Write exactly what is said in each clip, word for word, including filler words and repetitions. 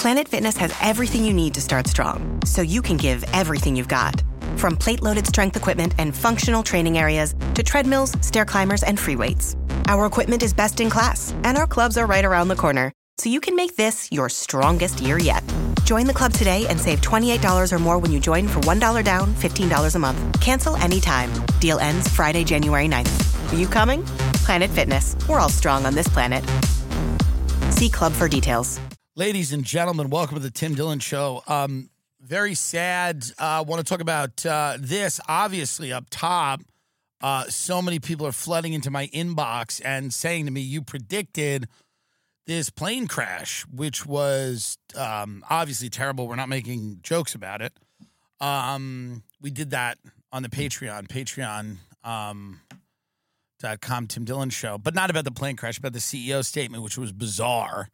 Planet Fitness has everything you need to start strong, so you can give everything you've got. From plate-loaded strength equipment and functional training areas to treadmills, stair climbers, and free weights. Our equipment is best in class, and our clubs are right around the corner, so you can make this your strongest year yet. Join the club today and save twenty-eight dollars or more when you join for one dollar down, fifteen dollars a month. Cancel anytime. Deal ends Friday, January ninth. Are you coming? Planet Fitness. We're all strong on this planet. See club for details. Ladies and gentlemen, welcome to the Tim Dillon Show. Um, very sad. I uh, want to talk about uh, this. Obviously, up top, uh, so many people are flooding into my inbox and saying to me, you predicted this plane crash, which was um, obviously terrible. We're not making jokes about it. Um, we did that on the Patreon, Patreon um, dot com, Tim Dillon Show, but not about the plane crash, about the C E O statement, which was bizarre.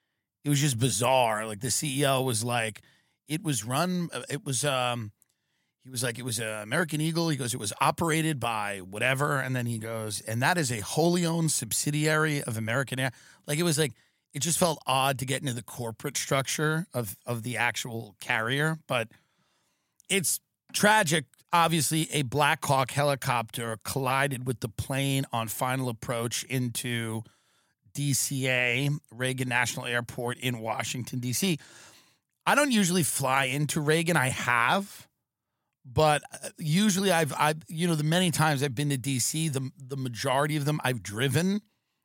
It was just bizarre. Like the C E O was like, it was run, it was, um, he was like, it was an American Eagle. He goes, it was operated by whatever. And then he goes, and that is a wholly owned subsidiary of American Air. Like it was like, it just felt odd to get into the corporate structure of, of the actual carrier. But it's tragic. Obviously, a Black Hawk helicopter collided with the plane on final approach into D C A, Reagan National Airport in Washington, D C. I don't usually fly into Reagan. I have, but usually I've, I've, you know, the many times I've been to D C, the the majority of them I've driven.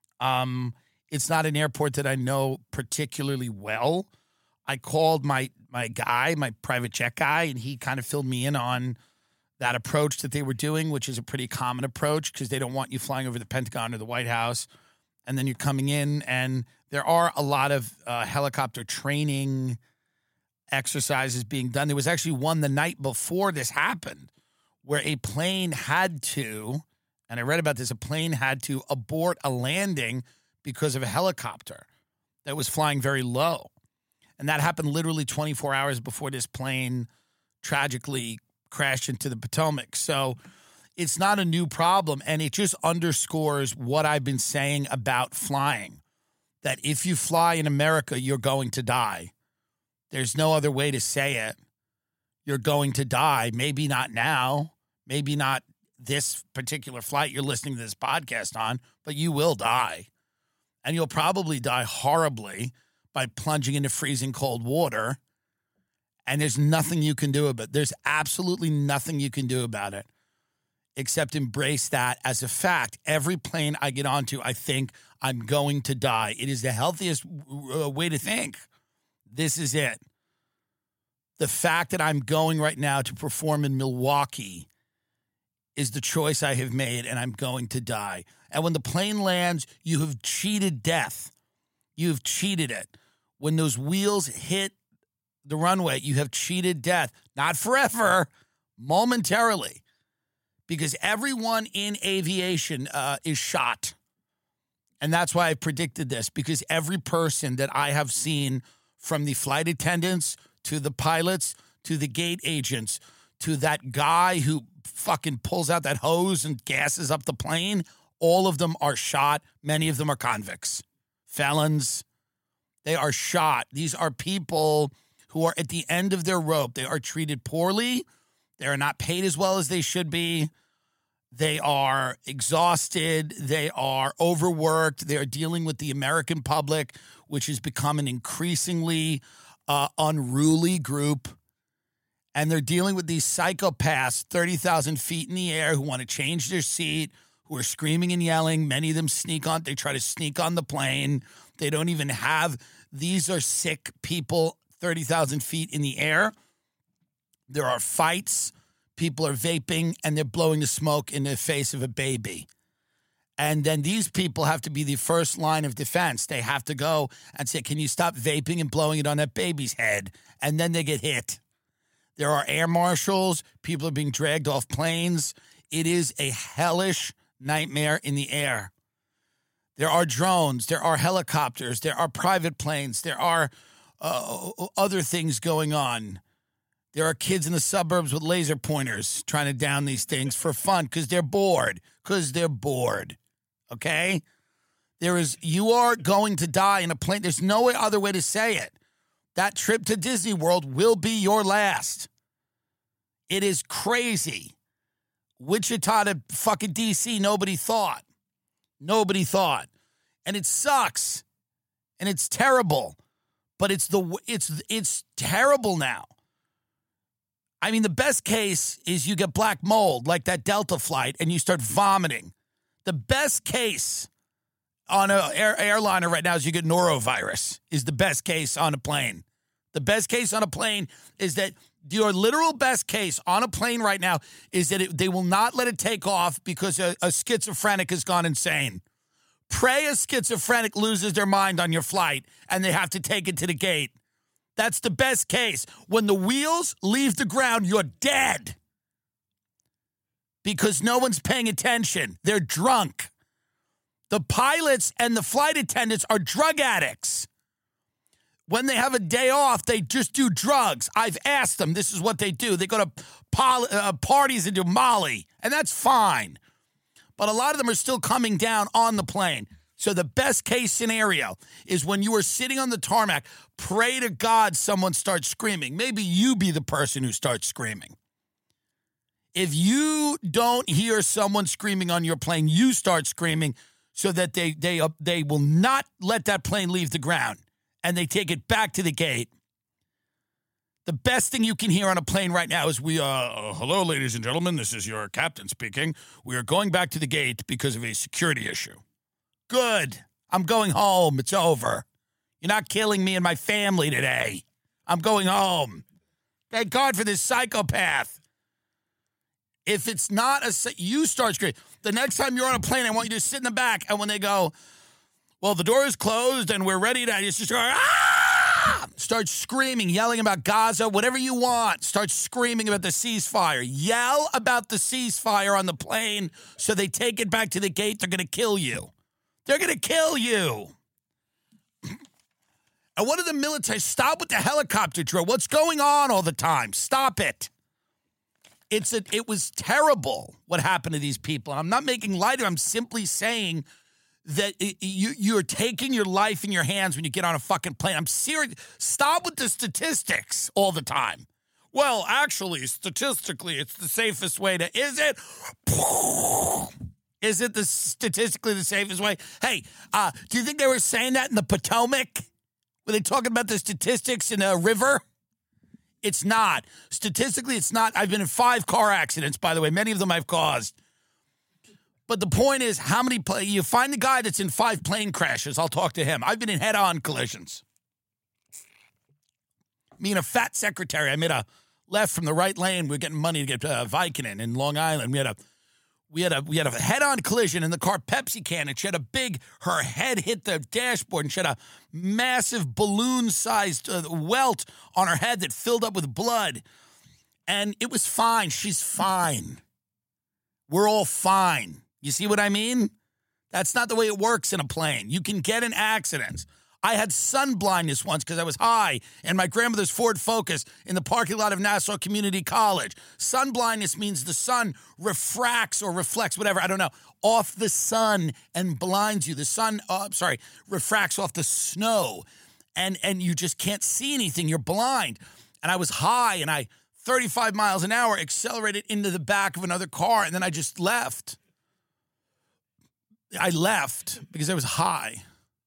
Um, it's not an airport that I know particularly well. I called my my guy, my private jet guy, and he kind of filled me in on that approach that they were doing, which is a pretty common approach because they don't want you flying over the Pentagon or the White House. And then you're coming in, and there are a lot of uh, helicopter training exercises being done. There was actually one the night before this happened where a plane had to, and I read about this, a plane had to abort a landing because of a helicopter that was flying very low. And that happened literally twenty-four hours before this plane tragically crashed into the Potomac. So it's not a new problem, and it just underscores what I've been saying about flying, that if you fly in America, you're going to die. There's no other way to say it. You're going to die. Maybe not now. Maybe not this particular flight you're listening to this podcast on, but you will die. And you'll probably die horribly by plunging into freezing cold water, and there's nothing you can do about it. There's absolutely nothing you can do about it except embrace that as a fact. Every plane I get onto, I think I'm going to die. It is the healthiest way to think. This is it. The fact that I'm going right now to perform in Milwaukee is the choice I have made, and I'm going to die. And when the plane lands, you have cheated death. You've cheated it. When those wheels hit the runway, you have cheated death. Not forever, momentarily. Because everyone in aviation uh, is shot. And that's why I predicted this. Because every person that I have seen, from the flight attendants to the pilots to the gate agents to that guy who fucking pulls out that hose and gasses up the plane, all of them are shot. Many of them are convicts, felons. They are shot. These are people who are at the end of their rope. They are treated poorly. They are not paid as well as they should be. They are exhausted. They are overworked. They are dealing with the American public, which has become an increasingly uh, unruly group. And they're dealing with these psychopaths thirty thousand feet in the air who want to change their seat, who are screaming and yelling. Many of them sneak on. They try to sneak on the plane. They don't even have. These are sick people thirty thousand feet in the air. There are fights. People are vaping, and they're blowing the smoke in the face of a baby. And then these people have to be the first line of defense. They have to go and say, can you stop vaping and blowing it on that baby's head? And then they get hit. There are air marshals. People are being dragged off planes. It is a hellish nightmare in the air. There are drones. There are helicopters. There are private planes. There are uh, other things going on. There are kids in the suburbs with laser pointers trying to down these things for fun because they're bored. Because they're bored. Okay? There is, you are going to die in a plane. There's no other way to say it. that trip to Disney World will be your last. It is crazy. Wichita to fucking D C, nobody thought. Nobody thought. And it sucks. And it's terrible. But it's the it's it's terrible now. I mean, the best case is you get black mold, like that Delta flight, and you start vomiting. The best case on an air, airliner right now is you get norovirus, is the best case on a plane. The best case on a plane is that your literal best case on a plane right now is that it, they will not let it take off because a, a schizophrenic has gone insane. Pray a schizophrenic loses their mind on your flight and they have to take it to the gate. That's the best case. When the wheels leave the ground, you're dead. Because no one's paying attention. They're drunk. The pilots and the flight attendants are drug addicts. When they have a day off, they just do drugs. I've asked them. This is what they do. They go to poly, uh, parties and do Molly, and that's fine. But a lot of them are still coming down on the plane. So the best case scenario is when you are sitting on the tarmac, pray to God someone starts screaming. Maybe you be the person who starts screaming. If you don't hear someone screaming on your plane, you start screaming so that they they uh, they will not let that plane leave the ground and they take it back to the gate. The best thing you can hear on a plane right now is we, uh, hello, ladies and gentlemen, this is your captain speaking. We are going back to the gate because of a security issue. Good. I'm going home. It's over. You're not killing me and my family today. I'm going home. Thank God for this psychopath. If it's not a, you start screaming. The next time you're on a plane, I want you to sit in the back, and when they go, well, the door is closed and we're ready to, just go, ah! Start screaming, yelling about Gaza, whatever you want. Start screaming about the ceasefire. Yell about the ceasefire on the plane so they take it back to the gate. They're going to kill you. They're going to kill you. And what are the military? Stop with the helicopter drill. What's going on all the time? Stop it. It's a, it was terrible what happened to these people. I'm not making light of it. I'm simply saying that it, you, you're taking your life in your hands when you get on a fucking plane. I'm serious. Stop with the statistics all the time. Well, actually, statistically, it's the safest way to... Is it? Is it the statistically the safest way? Hey, uh, do you think they were saying that in the Potomac? Were they talking about the statistics in a river? It's not. Statistically, it's not. I've been in five car accidents, by the way. Many of them I've caused. But the point is, how many... Pl- you find the guy that's in five plane crashes, I'll talk to him. I've been in head-on collisions. Me and a fat secretary, I made a left from the right lane. We were getting money to get uh, Vicodin in Long Island. We had a... We had a we had a head-on collision in the car Pepsi can, and she had a big, her head hit the dashboard, and she had a massive balloon-sized uh, welt on her head that filled up with blood. And it was fine. She's fine. We're all fine. You see what I mean? That's not the way it works in a plane. You can get in accidents. I had sun blindness once because I was high in my grandmother's Ford Focus in the parking lot of Nassau Community College. Sun blindness means the sun refracts or reflects, whatever, I don't know, off the sun and blinds you. The sun, uh, sorry, refracts off the snow, and, and you just can't see anything. You're blind. And I was high, and I, thirty-five miles an hour, accelerated into the back of another car, and then I just left. I left because I was high.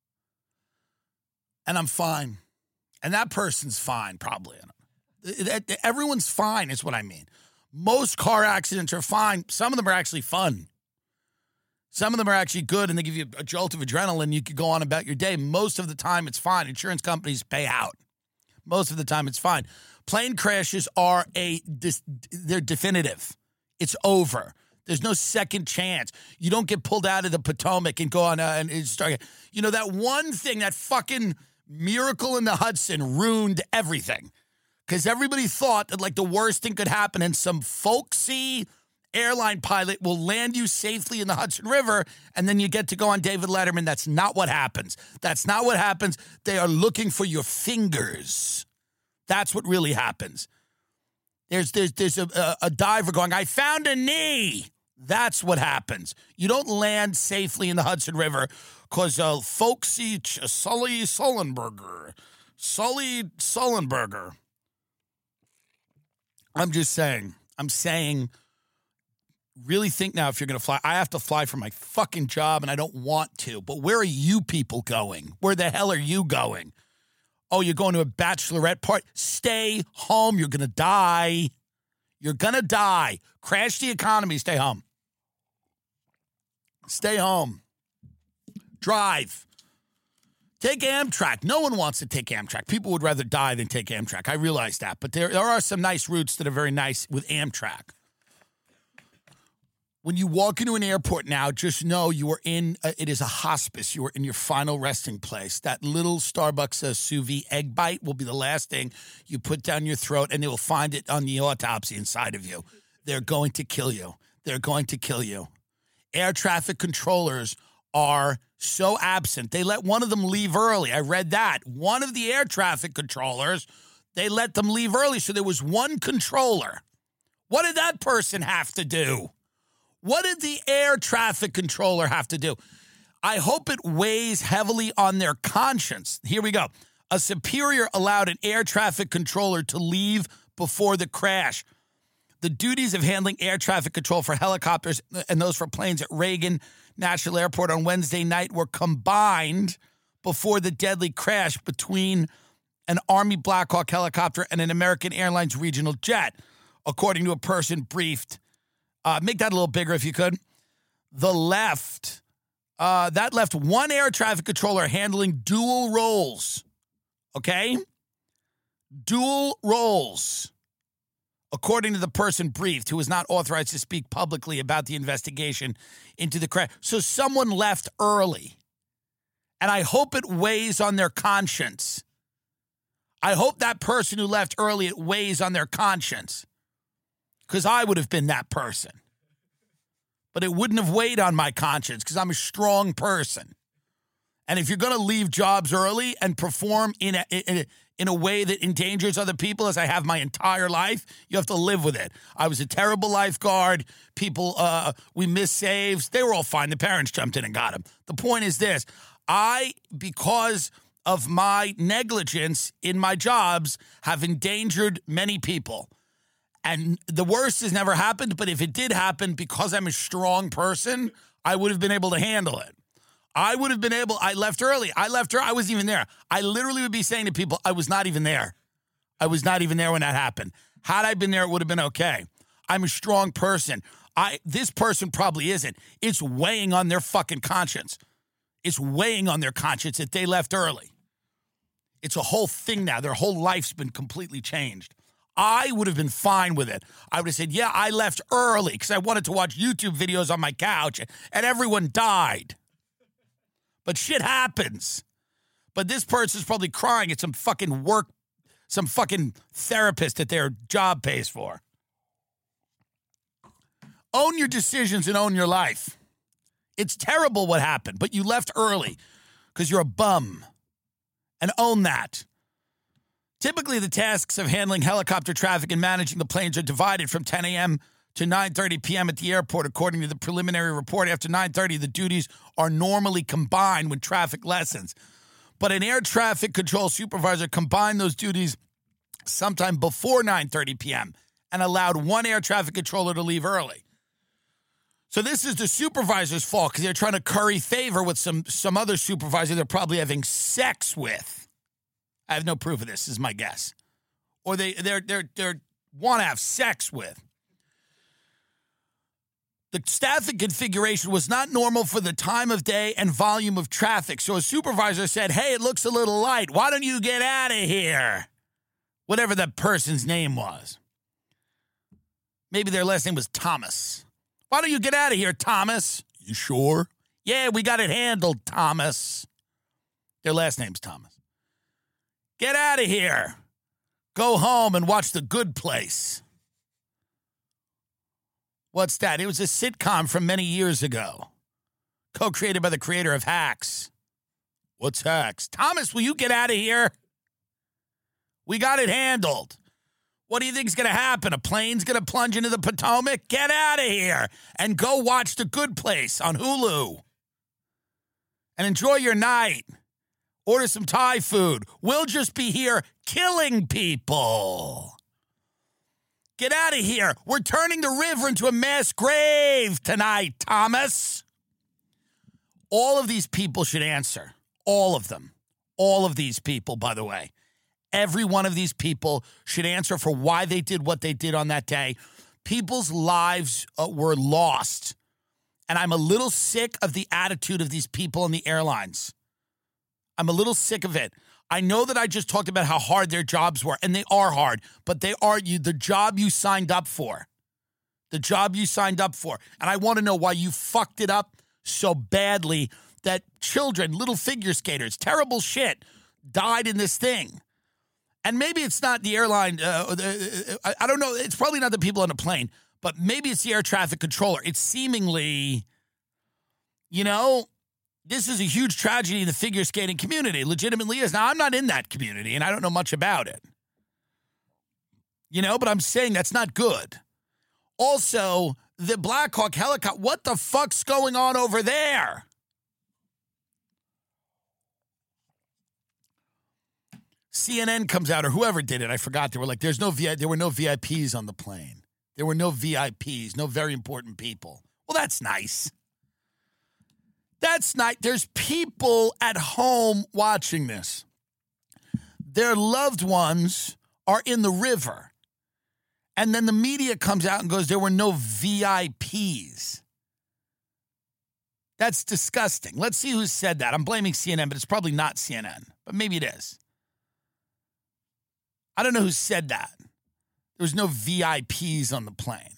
And I'm fine. And that person's fine, probably. Everyone's fine is what I mean. Most car accidents are fine. Some of them are actually fun. Some of them are actually good, and they give you a jolt of adrenaline. You could go on about your day. Most of the time, it's fine. Insurance companies pay out. Most of the time, it's fine. Plane crashes are a, they're definitive. It's over. There's no second chance. You don't get pulled out of the Potomac and go on uh, and start. You know, that one thing, that fucking miracle in the Hudson ruined everything. Because everybody thought that, like, the worst thing could happen and some folksy airline pilot will land you safely in the Hudson River, and then you get to go on David Letterman. That's not what happens. That's not what happens. They are looking for your fingers. That's what really happens. There's there's there's a, a, a diver going, I found a knee. That's what happens. You don't land safely in the Hudson River because uh, folksy Sully Sullenberger Sully Sullenberger. I'm just saying. I'm saying, really think now if you're going to fly. I have to fly for my fucking job, and I don't want to. But where are you people going? Where the hell are you going? Oh, you're going to a bachelorette party? Stay home. You're going to die. You're going to die. Crash the economy. Stay home. Stay home. Drive. Take Amtrak. No one wants to take Amtrak. People would rather die than take Amtrak. I realize that. But there, there are some nice routes that are very nice with Amtrak. When you walk into an airport now, just know you are in, a, it is a hospice. You are in your final resting place. That little Starbucks uh, sous vide egg bite will be the last thing you put down your throat, and they will find it on the autopsy inside of you. They're going to kill you. They're going to kill you. Air traffic controllers are so absent. They let one of them leave early. I read that. One of the air traffic controllers, they let them leave early, so there was one controller. What did that person have to do? What did the air traffic controller have to do? I hope it weighs heavily on their conscience. Here we go. A superior allowed an air traffic controller to leave before the crash. The duties of handling air traffic control for helicopters and those for planes at Reagan National Airport on Wednesday night were combined before the deadly crash between an Army Black Hawk helicopter and an American Airlines regional jet, according to a person briefed. Uh, make that a little bigger if you could. The left, uh, that left one air traffic controller handling dual roles. Okay? Dual roles. According to the person briefed, who was not authorized to speak publicly about the investigation into the crash. So someone left early. And I hope it weighs on their conscience. I hope that person who left early, it weighs on their conscience. Because I would have been that person. But it wouldn't have weighed on my conscience because I'm a strong person. And if you're going to leave jobs early and perform in a, in, a, in a way that endangers other people, as I have my entire life, you have to live with it. I was a terrible lifeguard. People, uh, we missed saves. They were all fine. The parents jumped in and got them. The point is this. I, because of my negligence in my jobs, have endangered many people. And the worst has never happened, but if it did happen, because I'm a strong person, I would have been able to handle it. I would have been able, I left early. I left her, I wasn't even there. I literally would be saying to people, I was not even there. I was not even there when that happened. Had I been there, it would have been okay. I'm a strong person. I This person probably isn't. It's weighing on their fucking conscience. It's weighing on their conscience that they left early. It's a whole thing now. Their whole life's been completely changed. I would have been fine with it. I would have said, yeah, I left early because I wanted to watch YouTube videos on my couch and everyone died. But shit happens. But this person's probably crying at some fucking work, some fucking therapist that their job pays for. Own your decisions and own your life. It's terrible what happened, but you left early because you're a bum. And own that. Typically, the tasks of handling helicopter traffic and managing the planes are divided from ten a.m. to nine thirty p.m. at the airport. According to the preliminary report, after nine thirty, the duties are normally combined when traffic lessens. But an air traffic control supervisor combined those duties sometime before nine thirty p.m. and allowed one air traffic controller to leave early. So this is the supervisor's fault because they're trying to curry favor with some, some other supervisor they're probably having sex with. I have no proof of this, is my guess. Or they they're they're they're want to have sex with. The staffing configuration was not normal for the time of day and volume of traffic. So a supervisor said, hey, it looks a little light. Why don't you get out of here? Whatever that person's name was. Maybe their last name was Thomas. Why don't you get out of here, Thomas? You sure? Yeah, we got it handled, Thomas. Their last name's Thomas. Get out of here. Go home and watch The Good Place. What's that? It was a sitcom from many years ago. Co-created by the creator of Hacks. What's Hacks? Thomas, will you get out of here? We got it handled. What do you think's going to happen? A plane's going to plunge into the Potomac? Get out of here and go watch The Good Place on Hulu. And enjoy your night. Order some Thai food. We'll just be here killing people. Get out of here. We're turning the river into a mass grave tonight, Thomas. All of these people should answer. All of them. All of these people, by the way. Every one of these people should answer for why they did what they did on that day. People's lives uh, were lost. And I'm a little sick of the attitude of these people on the airlines. I'm a little sick of it. I know that I just talked about how hard their jobs were, and they are hard, but they are you the job you signed up for. The job you signed up for. And I want to know why you fucked it up so badly that children, little figure skaters, terrible shit, died in this thing. And maybe it's not the airline. Uh, I, I don't know. It's probably not the people on the plane, but maybe it's the air traffic controller. It's seemingly, you know, this is a huge tragedy in the figure skating community. Legitimately is. Now, I'm not in that community, and I don't know much about it. You know, but I'm saying that's not good. Also, the Black Hawk helicopter, what the fuck's going on over there? C N N comes out, or whoever did it, I forgot. They were like, "There's no V I, there were no V I Ps on the plane. There were no V I Ps, no very important people." Well, that's nice. That's nice. There's people at home watching this. Their loved ones are in the river. And then the media comes out and goes, there were no V I Ps. That's disgusting. Let's see who said that. I'm blaming C N N, but it's probably not C N N. But maybe it is. I don't know who said that. There was no V I Ps on the plane.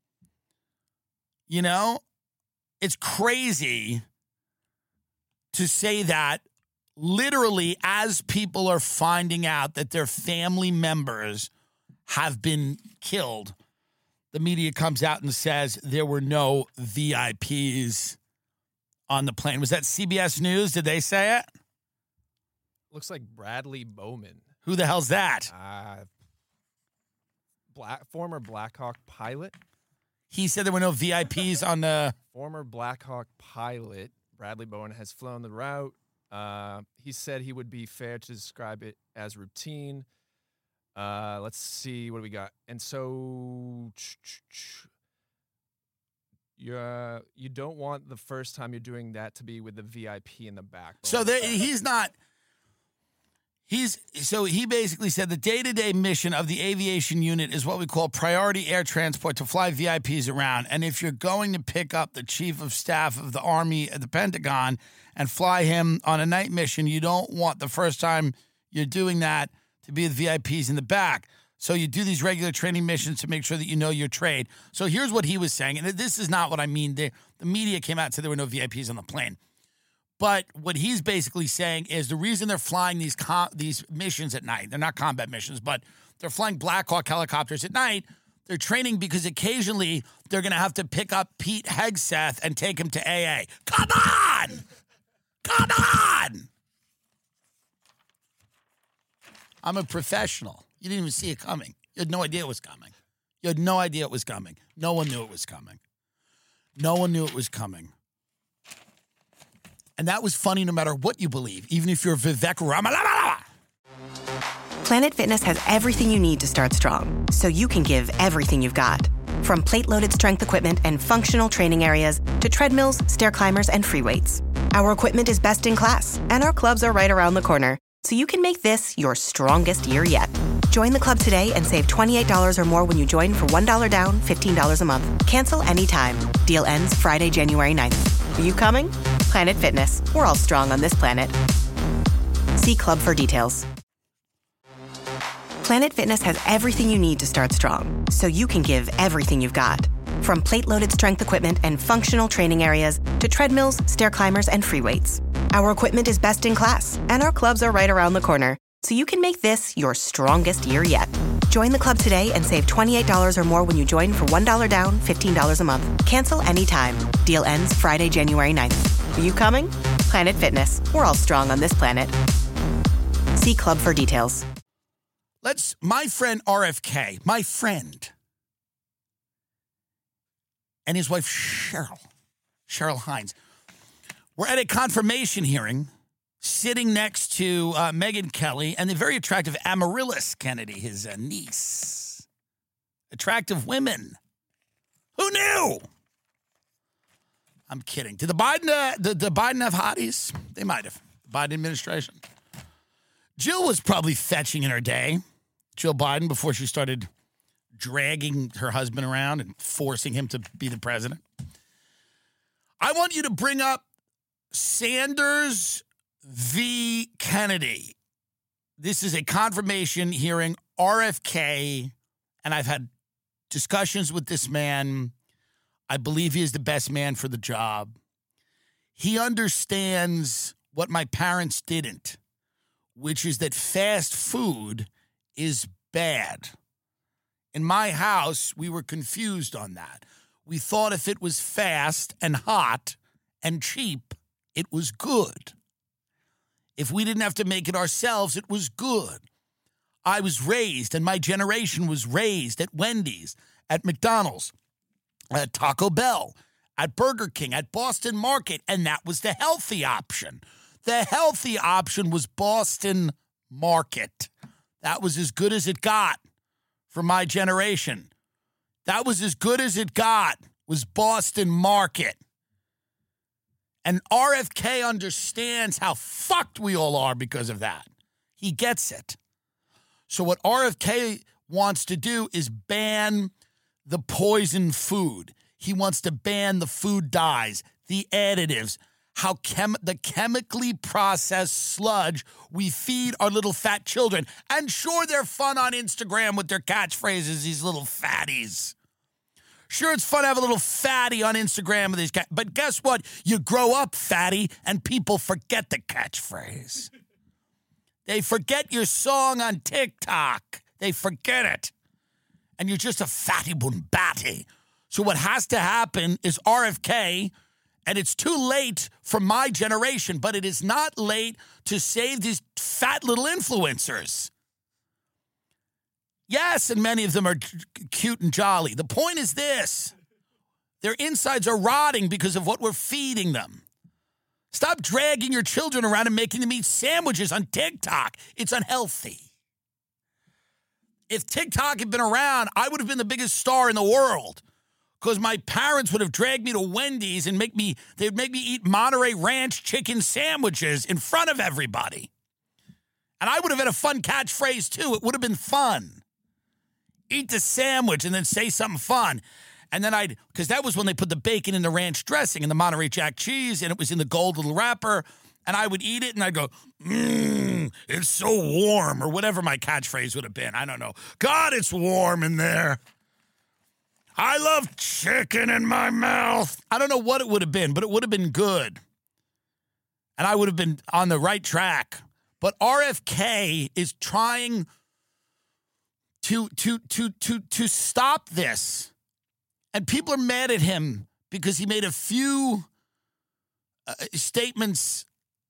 You know, it's crazy to say that literally as people are finding out that their family members have been killed, the media comes out and says there were no V I Ps on the plane. Was that C B S News? Did they say it? Looks like Bradley Bowman. Who the hell's that? Uh, black former Blackhawk pilot. He said there were no V I Ps on the... Former Blackhawk pilot, Bradley Bowman, has flown the route. Uh, he said he would be fair to describe it as routine. Uh, let's see, what do we got? And so... You're, you don't want the first time you're doing that to be with the V I P in the back. So there, he's not... He's so he basically said the day-to-day mission of the aviation unit is what we call priority air transport to fly V I Ps around. And if you're going to pick up the chief of staff of the Army at the Pentagon and fly him on a night mission, you don't want the first time you're doing that to be with V I Ps in the back. So you do these regular training missions to make sure that you know your trade. So here's what he was saying, and this is not what I mean. The, the media came out and said there were no V I Ps on the plane. But what he's basically saying is the reason they're flying these com- these missions at night, they're not combat missions, but they're flying Black Hawk helicopters at night. They're training because occasionally they're going to have to pick up Pete Hegseth and take him to A A. Come on! Come on! I'm a professional. You didn't even see it coming. You had no idea it was coming. You had no idea it was coming. No one knew it was coming. No one knew it was coming. And that was funny no matter what you believe, even if you're Vivek Ramalama. Planet Fitness has everything you need to start strong, so you can give everything you've got. From plate-loaded strength equipment and functional training areas to treadmills, stair climbers, and free weights. Our equipment is best in class, and our clubs are right around the corner, so you can make this your strongest year yet. Join the club today and save twenty-eight dollars or more when you join for one dollar down, fifteen dollars a month. Cancel anytime. Deal ends Friday, January ninth. Are you coming? Planet Fitness. We're all strong on this planet. See club for details. Planet Fitness has everything you need to start strong, so you can give everything you've got. From plate-loaded strength equipment and functional training areas to treadmills, stair climbers, and free weights. Our equipment is best in class, and our clubs are right around the corner, so you can make this your strongest year yet. Join the club today and save twenty-eight dollars or more when you join for one dollar down, fifteen dollars a month. Cancel anytime. Deal ends Friday, January ninth. Are you coming? Planet Fitness. We're all strong on this planet. See club for details. Let's, my friend R F K, my friend, and his wife Cheryl, Cheryl Hines, were at a confirmation hearing sitting next to uh, Megyn Kelly and the very attractive Amaryllis Kennedy, his uh, niece. Attractive women. Who knew? I'm kidding. Did the Biden, uh, the, the Biden have hotties? They might have. The Biden administration. Jill was probably fetching in her day. Jill Biden, before she started dragging her husband around and forcing him to be the president. I want you to bring up Sanders v. Kennedy. This is a confirmation hearing, R F K, and I've had discussions with this man. I believe he is the best man for the job. He understands what my parents didn't, which is that fast food is bad. In my house, we were confused on that. We thought if it was fast and hot and cheap, it was good. If we didn't have to make it ourselves, it was good. I was raised, and my generation was raised at Wendy's, at McDonald's, at Taco Bell, at Burger King, at Boston Market, and that was the healthy option. The healthy option was Boston Market. That was as good as it got for my generation. That was as good as it got, was Boston Market. And R F K understands how fucked we all are because of that. He gets it. So what R F K wants to do is ban the poison food. He wants to ban the food dyes, the additives, how chem- the chemically processed sludge we feed our little fat children. And sure, they're fun on Instagram with their catchphrases, these little fatties. Sure, it's fun to have a little fatty on Instagram with these guys. But guess what? You grow up fatty, and people forget the catchphrase. They forget your song on TikTok. They forget it. And you're just a fatty bumbati. So what has to happen is R F K, and it's too late for my generation, but it is not late to save these fat little influencers. Yes, and many of them are cute and jolly. The point is this. Their insides are rotting because of what we're feeding them. Stop dragging your children around and making them eat sandwiches on TikTok. It's unhealthy. If TikTok had been around, I would have been the biggest star in the world because my parents would have dragged me to Wendy's and make me, they'd make me eat Monterey Ranch chicken sandwiches in front of everybody. And I would have had a fun catchphrase too. It would have been fun. Eat the sandwich and then say something fun. And then I'd, because that was when they put the bacon in the ranch dressing and the Monterey Jack cheese, and it was in the gold little wrapper. And I would eat it and I'd go, mmm, it's so warm, or whatever my catchphrase would have been. I don't know. God, it's warm in there. I love chicken in my mouth. I don't know what it would have been, but it would have been good. And I would have been on the right track. But R F K is trying to to to to to stop this. And people are mad at him because he made a few uh, statements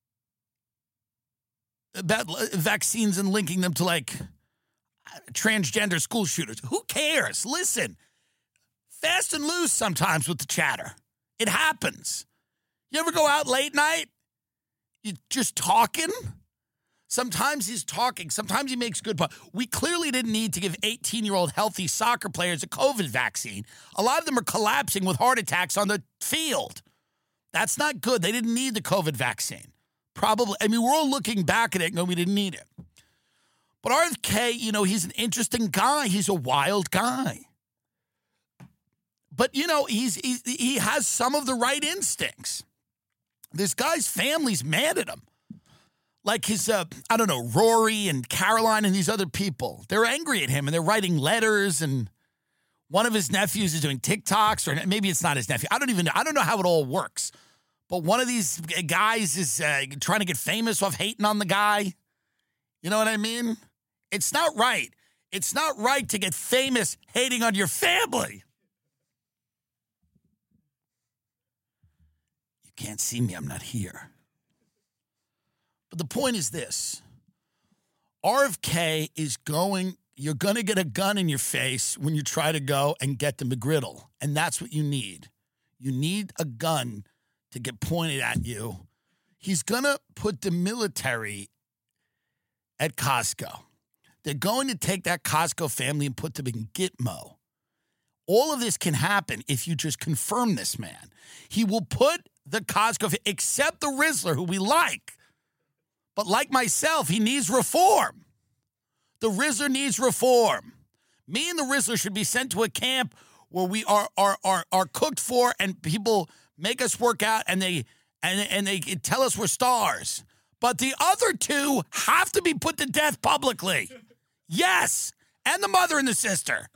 about vaccines and linking them to, like, transgender school shooters. Who cares? Listen, fast and loose sometimes with the chatter. It happens. You ever go out late night? You just talking? Sometimes he's talking. Sometimes he makes good points. We clearly didn't need to give eighteen-year-old healthy soccer players a COVID vaccine. A lot of them are collapsing with heart attacks on the field. That's not good. They didn't need the COVID vaccine. Probably. I mean, we're all looking back at it and going, we didn't need it. But R F K, you know, he's an interesting guy. He's a wild guy. But, you know, he's, he's he has some of the right instincts. This guy's family's mad at him. Like his, uh, I don't know, Rory and Caroline and these other people. They're angry at him, and they're writing letters, and one of his nephews is doing TikToks, or maybe it's not his nephew. I don't even know. I don't know how it all works. But one of these guys is uh, trying to get famous off hating on the guy. You know what I mean? It's not right. It's not right to get famous hating on your family. You can't see me. I'm not here. But the point is this. R F K is going, you're going to get a gun in your face when you try to go and get the McGriddle. And that's what you need. You need a gun to get pointed at you He's going to put the military at Costco. They're going to take that Costco family and put them in Gitmo. All of this can happen if you just confirm this man. He will put the Costco, except the Rizzler, who we like. But like myself, he needs reform. The Rizzler needs reform. Me and the Rizzler should be sent to a camp where we are are are, are cooked for, and people make us work out, and they and, and they tell us we're stars. But the other two have to be put to death publicly. Yes, and the mother and the sister.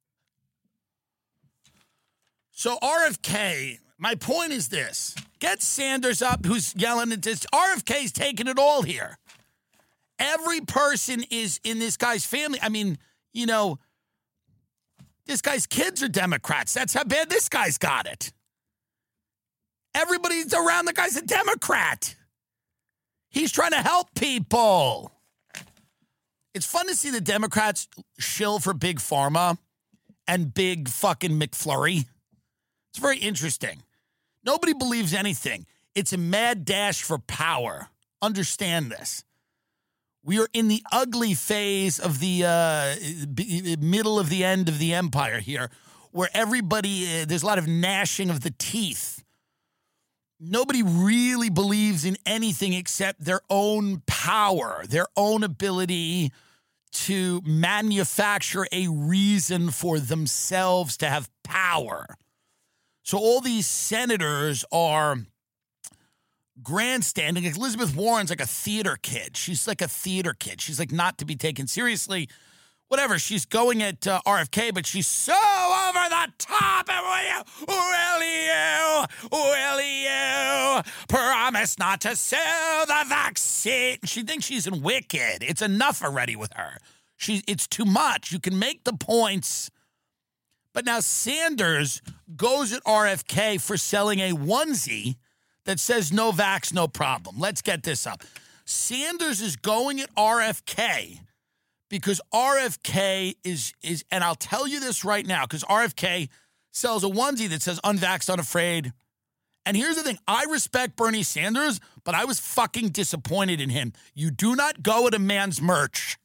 So R F K, my point is this. Get Sanders up, who's yelling at this. R F K's taking it all here. Every person is in this guy's family. I mean, you know, this guy's kids are Democrats. That's how bad this guy's got it. Everybody's around the guy's a Democrat. He's trying to help people. It's fun to see the Democrats shill for Big Pharma and Big fucking McFlurry. It's very interesting. Nobody believes anything. It's a mad dash for power. Understand this. We are in the ugly phase of the uh, b- middle of the end of the empire here, where everybody, uh, there's a lot of gnashing of the teeth. Nobody really believes in anything except their own power, their own ability to manufacture a reason for themselves to have power. So all these senators are grandstanding. Elizabeth Warren's like a theater kid. She's like a theater kid. She's like not to be taken seriously. Whatever. She's going at uh, R F K, but she's so over the top. And will you, will you, will you promise not to sell the vaccine? She thinks she's in Wicked. It's enough already with her. She, it's too much. You can make the points. But now Sanders goes at R F K for selling a onesie that says no vax, no problem. Let's get this up. Sanders is going at R F K because R F K is, is and I'll tell you this right now, because R F K sells a onesie that says unvaxxed, unafraid. And here's the thing. I respect Bernie Sanders, but I was fucking disappointed in him. You do not go at a man's merch.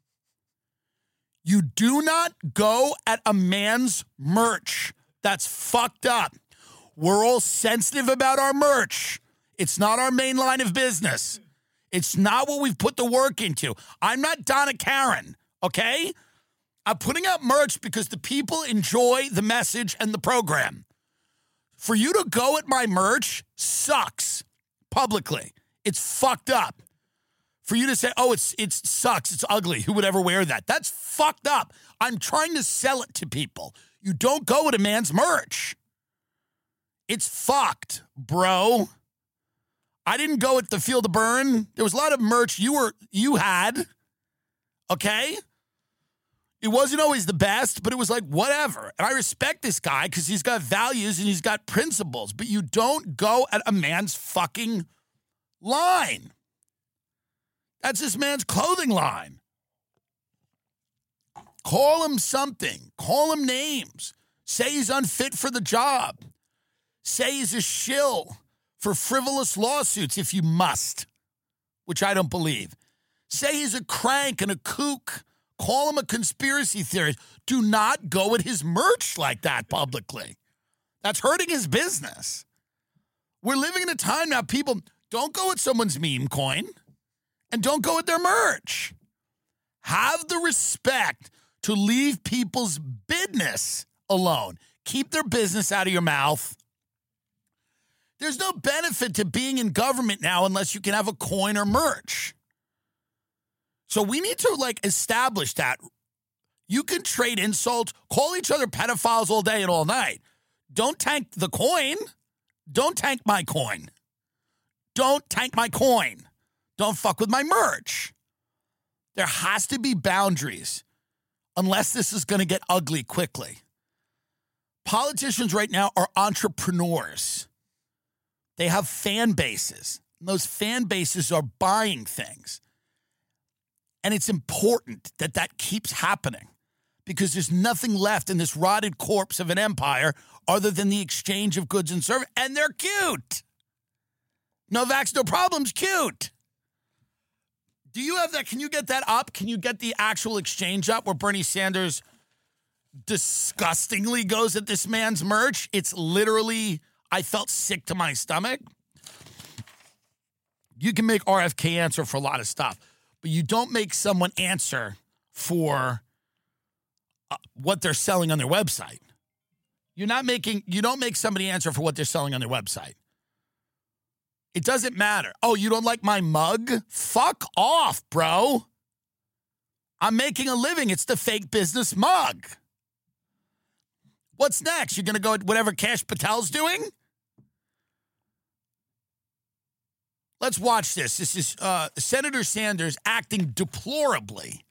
You do not go at a man's merch. That's fucked up. We're all sensitive about our merch. It's not our main line of business. It's not what we've put the work into. I'm not Donna Karen, okay? I'm putting out merch because the people enjoy the message and the program. For you to go at my merch sucks publicly. It's fucked up. For you to say, oh, it's it sucks, it's ugly, who would ever wear that? That's fucked up. I'm trying to sell it to people. You don't go at a man's merch. It's fucked, bro. I didn't go at the Field of Burn. There was a lot of merch you were you had, okay? It wasn't always the best, but it was like, whatever. And I respect this guy because he's got values and he's got principles, but you don't go at a man's fucking line. That's this man's clothing line. Call him something. Call him names. Say he's unfit for the job. Say he's a shill for frivolous lawsuits if you must, which I don't believe. Say he's a crank and a kook. Call him a conspiracy theorist. Do not go at his merch like that publicly. That's hurting his business. We're living in a time now, people, don't go at someone's meme coin. And don't go with their merch. Have the respect to leave people's business alone. Keep their business out of your mouth. There's no benefit to being in government now unless you can have a coin or merch. So we need to, like, establish that. You can trade insults, call each other pedophiles all day and all night. Don't tank the coin. Don't tank my coin. Don't tank my coin. Don't fuck with my merch. There has to be boundaries unless this is going to get ugly quickly. Politicians right now are entrepreneurs. They have fan bases. And those fan bases are buying things. And it's important that that keeps happening because there's nothing left in this rotted corpse of an empire other than the exchange of goods and services. And they're cute. No vax, no problems. Cute. Do you have that? Can you get that up? Can you get the actual exchange up where Bernie Sanders disgustingly goes at this man's merch? It's literally, I felt sick to my stomach. You can make R F K answer for a lot of stuff, but you don't make someone answer for uh, what they're selling on their website. You're not making, you don't make somebody answer for what they're selling on their website. It doesn't matter. Oh, you don't like my mug? Fuck off, bro. I'm making a living. It's the fake business mug. What's next? You're going to go at whatever Kash Patel's doing? Let's watch this. This is uh, Senator Sanders acting deplorably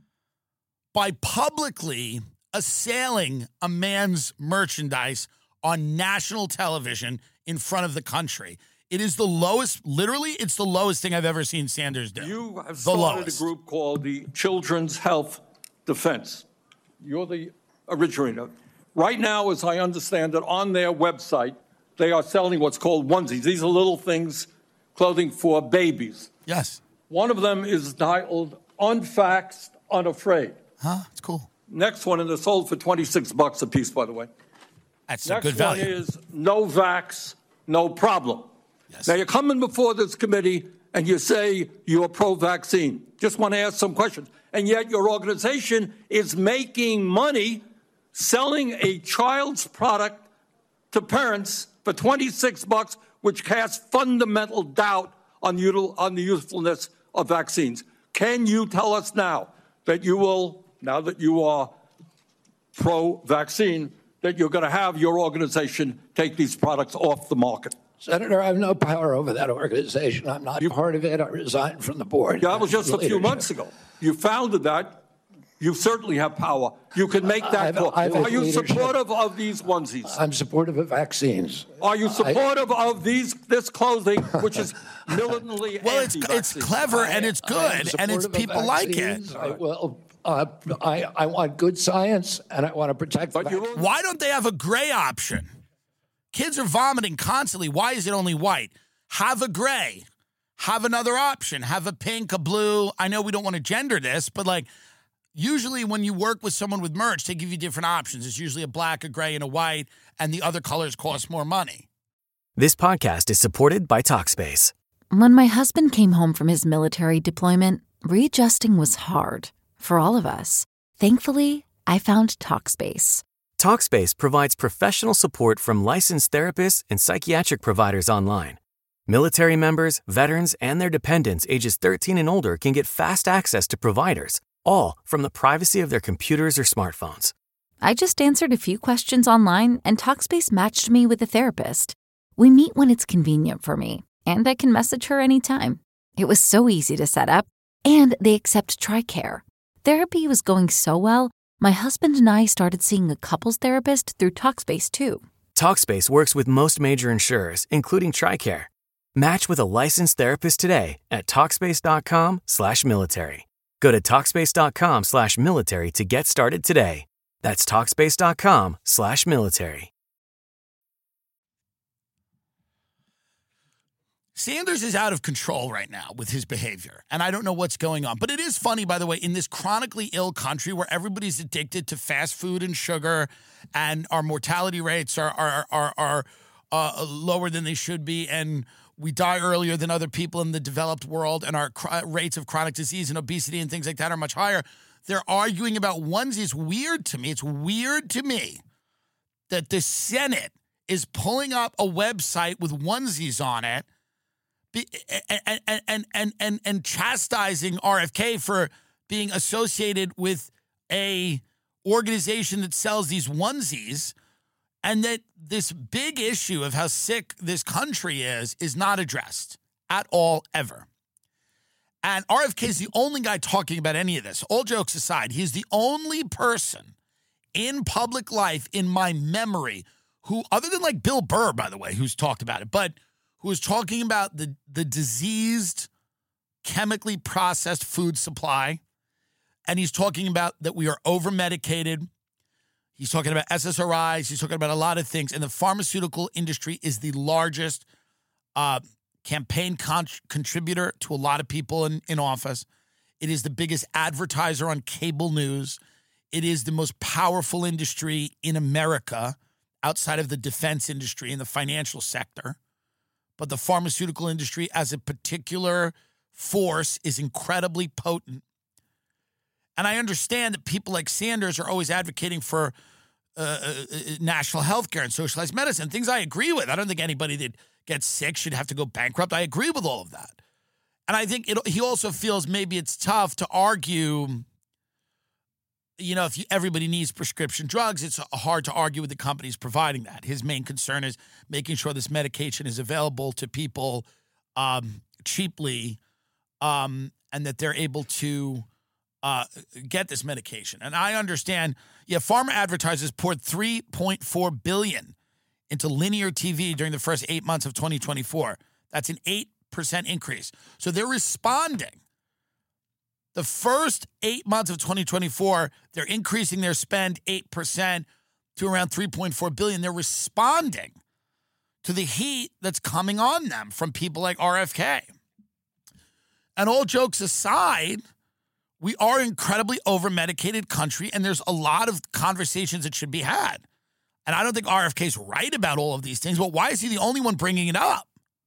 by publicly assailing a man's merchandise on national television in front of the country. It is the lowest, literally, it's the lowest thing I've ever seen Sanders do. You have the started lowest. a group called the Children's Health Defense. You're the originator. Right now, as I understand it, on their website, they are selling what's called onesies. These are little things, clothing for babies. Yes. One of them is titled Unfaxed, Unafraid. Huh? It's cool. Next one, and they're sold for twenty-six bucks a piece, by the way. That's a Next good value. one is No Vax, No Problem. Yes. Now, you're coming before this committee and you say you're pro-vaccine. Just want to ask some questions. And yet your organization is making money selling a child's product to parents for twenty-six bucks, which casts fundamental doubt on, util- on the usefulness of vaccines. Can you tell us now that you will, now that you are pro-vaccine, that you're going to have your organization take these products off the market? Senator, I have no power over that organization. I'm not You- part of it. I resigned from the board. That was just a few Leadership. months ago. You founded that. You certainly have power. You can make that I've- call. I've had Are you leadership. supportive of these onesies? I'm supportive of vaccines. Are you supportive of these this clothing, which is militantly Well, it's it's anti-vaccine? clever and it's I am good and it's supportive of people like it. vaccines. I, well, uh, I, I want good science and I want to protect the But you vac- will- Why don't they have a gray option? Kids are vomiting constantly. Why is it only white? Have a gray. Have another option. Have a pink, a blue. I know we don't want to gender this, but like usually when you work with someone with merch, they give you different options. It's usually a black, a gray, and a white, and the other colors cost more money. This podcast is supported by Talkspace. When my husband came home from his military deployment, readjusting was hard for all of us. Thankfully, I found Talkspace. Talkspace provides professional support from licensed therapists and psychiatric providers online. Military members, veterans, and their dependents ages thirteen and older can get fast access to providers, all from the privacy of their computers or smartphones. I just answered a few questions online, and Talkspace matched me with a therapist. We meet when it's convenient for me, and I can message her anytime. It was so easy to set up, and they accept TRICARE. Therapy was going so well, my husband and I started seeing a couples therapist through Talkspace too. Talkspace works with most major insurers, including TRICARE. Match with a licensed therapist today at Talkspace.com slash military. Go to Talkspace.com slash military to get started today. That's Talkspace.com slash military. Sanders is out of control right now with his behavior, and I don't know what's going on. But it is funny, by the way, in this chronically ill country where everybody's addicted to fast food and sugar, and our mortality rates are are are, are uh, lower than they should be, and we die earlier than other people in the developed world, and our cr- rates of chronic disease and obesity and things like that are much higher. They're arguing about onesies. It's weird to me. It's weird to me that the Senate is pulling up a website with onesies on it be, and, and, and, and, and, and chastising R F K for being associated with a organization that sells these onesies, and that this big issue of how sick this country is is not addressed at all, ever. And R F K is the only guy talking about any of this. All jokes aside, he's the only person in public life in my memory who, other than like Bill Burr, by the way, who's talked about it, but who is talking about the, the diseased, chemically processed food supply. And he's talking about that we are over-medicated. He's talking about S S R Is. He's talking about a lot of things. And the pharmaceutical industry is the largest uh, campaign con- contributor to a lot of people in, in office. It is the biggest advertiser on cable news. It is the most powerful industry in America outside of the defense industry and the financial sector. But the pharmaceutical industry as a particular force is incredibly potent. And I understand that people like Sanders are always advocating for uh, uh, national health care and socialized medicine, things I agree with. I don't think anybody that gets sick should have to go bankrupt. I agree with all of that. And I think it, he also feels maybe it's tough to argue, you know, if you, everybody needs prescription drugs, it's hard to argue with the companies providing that. His main concern is making sure this medication is available to people um, cheaply um, and that they're able to uh, get this medication. And I understand, yeah, pharma advertisers poured three point four billion dollars into linear T V during the first eight months of twenty twenty-four. That's an eight percent increase. So they're responding. The first eight months of twenty twenty-four, they're increasing their spend eight percent to around three point four billion dollars. They're responding to the heat that's coming on them from people like R F K. And all jokes aside, we are an incredibly over-medicated country, and there's a lot of conversations that should be had. And I don't think R F K's right about all of these things, but why is he the only one bringing it up?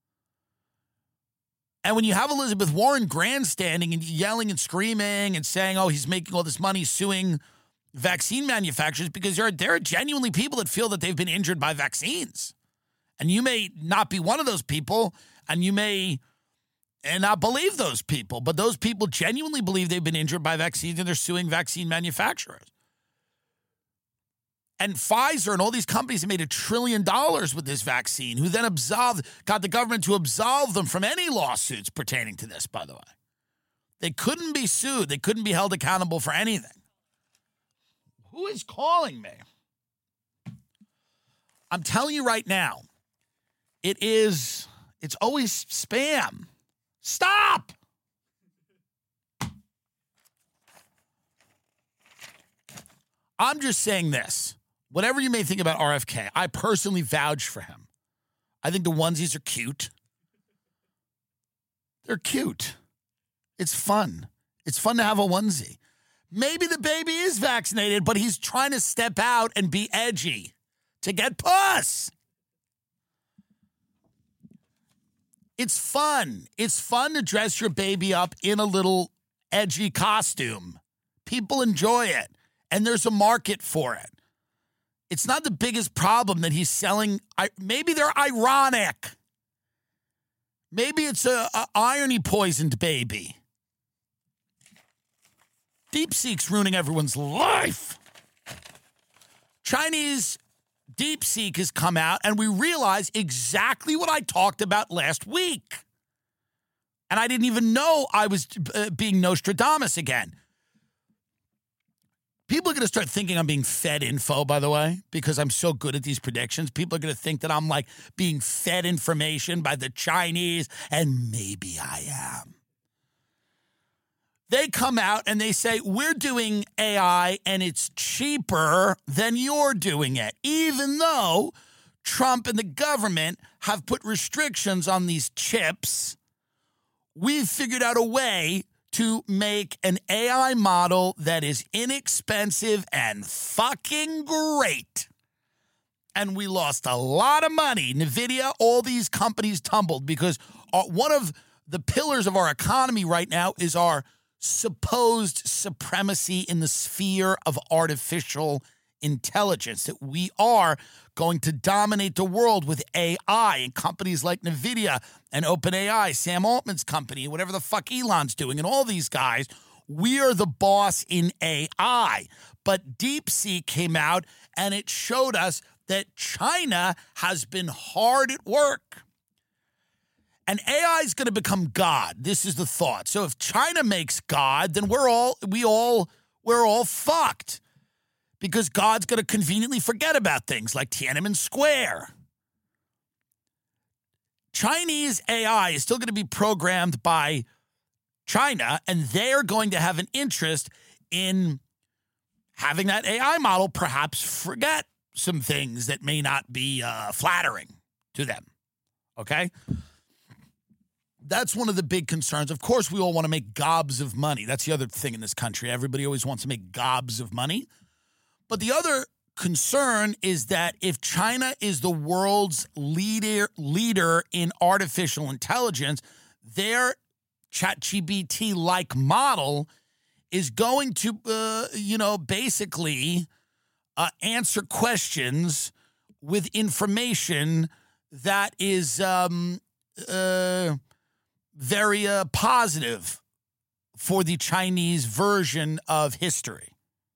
And when you have Elizabeth Warren grandstanding and yelling and screaming and saying, oh, he's making all this money suing vaccine manufacturers, because there are, there are genuinely people that feel that they've been injured by vaccines. And you may not be one of those people, and you may and not believe those people, but those people genuinely believe they've been injured by vaccines and they're suing vaccine manufacturers. And Pfizer and all these companies have made a trillion dollars with this vaccine, who then absolved, got the government to absolve them from any lawsuits pertaining to this, by the way. They couldn't be sued. They couldn't be held accountable for anything. Who is calling me? I'm telling you right now, it is, it's always spam. Stop! I'm just saying this. Whatever you may think about R F K, I personally vouch for him. I think the onesies are cute. They're cute. It's fun. It's fun to have a onesie. Maybe the baby is vaccinated, but he's trying to step out and be edgy to get puss. It's fun. It's fun to dress your baby up in a little edgy costume. People enjoy it, and there's a market for it. It's not the biggest problem that he's selling. I, maybe they're ironic. Maybe it's a, a irony poisoned baby. DeepSeek's ruining everyone's life. Chinese DeepSeek has come out, and we realize exactly what I talked about last week. And I didn't even know I was uh, being Nostradamus again. People are going to start thinking I'm being fed info, by the way, because I'm so good at these predictions. People are going to think that I'm like being fed information by the Chinese, and maybe I am. They come out and they say, we're doing A I and it's cheaper than you're doing it, even though Trump and the government have put restrictions on these chips. We've figured out a way to make an A I model that is inexpensive and fucking great. And we lost a lot of money. NVIDIA, all these companies tumbled because one of the pillars of our economy right now is our supposed supremacy in the sphere of artificial intelligence, that we are going to dominate the world with A I, and companies like NVIDIA and OpenAI, Sam Altman's company, whatever the fuck Elon's doing, and all these guys, we are the boss in A I. But DeepSeek came out and it showed us that China has been hard at work. And A I is going to become God. This is the thought. So if China makes God, then we're all we all we're all fucked, because God's going to conveniently forget about things like Tiananmen Square. Chinese A I is still going to be programmed by China, and they're going to have an interest in having that A I model perhaps forget some things that may not be uh, flattering to them. Okay? that's one of the big concerns. Of course, we all want to make gobs of money. That's the other thing in this country. Everybody always wants to make gobs of money. But the other concern is that if China is the world's leader leader in artificial intelligence, their ChatGPT-like model is going to, uh, you know, basically uh, answer questions with information that is um, uh, very uh, positive for the Chinese version of history.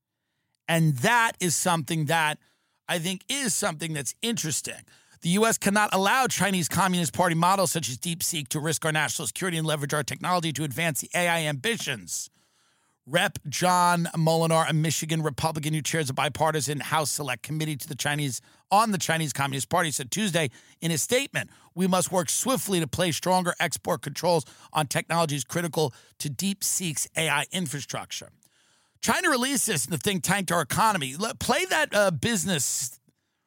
And that is something that I think is something that's interesting. The U S cannot allow Chinese Communist Party models such as DeepSeek to risk our national security and leverage our technology to advance the A I ambitions. Representative John Molinar, a Michigan Republican who chairs a bipartisan House Select Committee to the Chinese on the Chinese Communist Party, said Tuesday in his statement, "We must work swiftly to place stronger export controls on technologies critical to DeepSeek's A I infrastructure." China released this in the think tank Our Economy. Let, play that uh, business,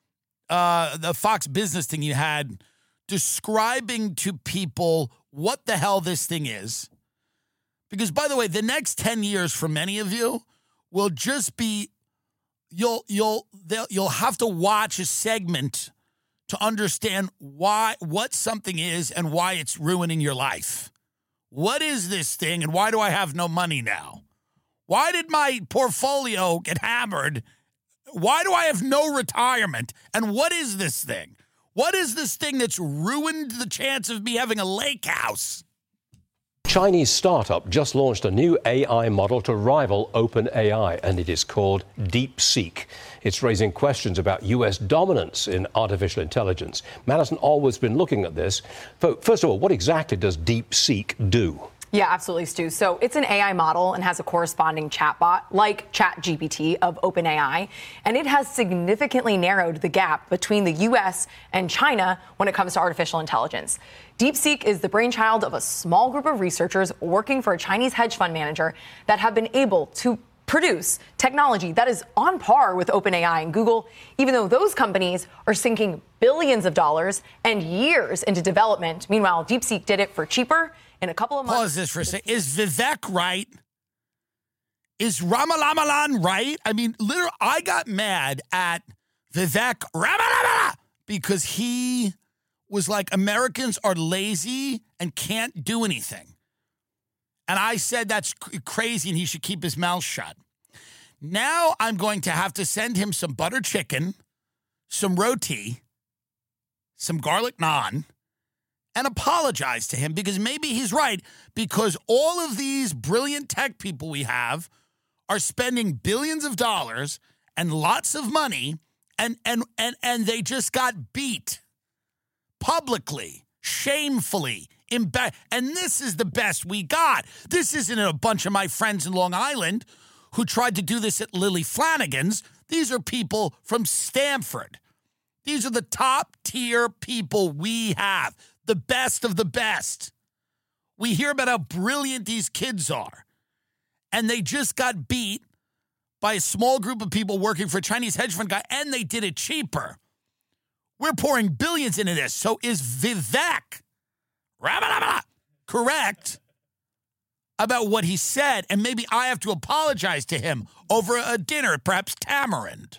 uh, the Fox Business thing you had, describing to people what the hell this thing is. Because, by the way, the next ten years for many of you will just be, you'll you'll you'll have to watch a segment to understand why what something is and why it's ruining your life. What is this thing and why do I have no money now? Why did my portfolio get hammered? Why do I have no retirement? And what is this thing? What is this thing that's ruined the chance of me having a lake house? Chinese startup just launched a new A I model to rival OpenAI, and it is called DeepSeek. It's raising questions about U S dominance in artificial intelligence. Madison Allwood's been looking at this. First of all, what exactly does DeepSeek do? Yeah, absolutely, Stu. So it's an A I model and has a corresponding chatbot like ChatGPT of OpenAI, and it has significantly narrowed the gap between the U S and China when it comes to artificial intelligence. DeepSeek is the brainchild of a small group of researchers working for a Chinese hedge fund manager that have been able to produce technology that is on par with OpenAI and Google, even though those companies are sinking billions of dollars and years into development. Meanwhile, DeepSeek did it for cheaper in a couple of months. Pause this for a second. Is Vivek right? Is Ramalamalan right? I mean, literally, I got mad at Vivek Ramalamalan because he was like, Americans are lazy and can't do anything. And I said that's crazy and he should keep his mouth shut. Now I'm going to have to send him some butter chicken, some roti, some garlic naan, and apologize to him because maybe he's right, because all of these brilliant tech people we have are spending billions of dollars and lots of money, and and and and they just got beat publicly, shamefully, imba- and this is the best we got. This isn't a bunch of my friends in Long Island who tried to do this at Lily Flanagan's. These are people from Stanford. These are the top tier people we have. The best of the best. We hear about how brilliant these kids are. And they just got beat by a small group of people working for a Chinese hedge fund guy, and they did it cheaper. We're pouring billions into this. So is Vivek correct about what he said? And maybe I have to apologize to him over a dinner, perhaps Tamarind,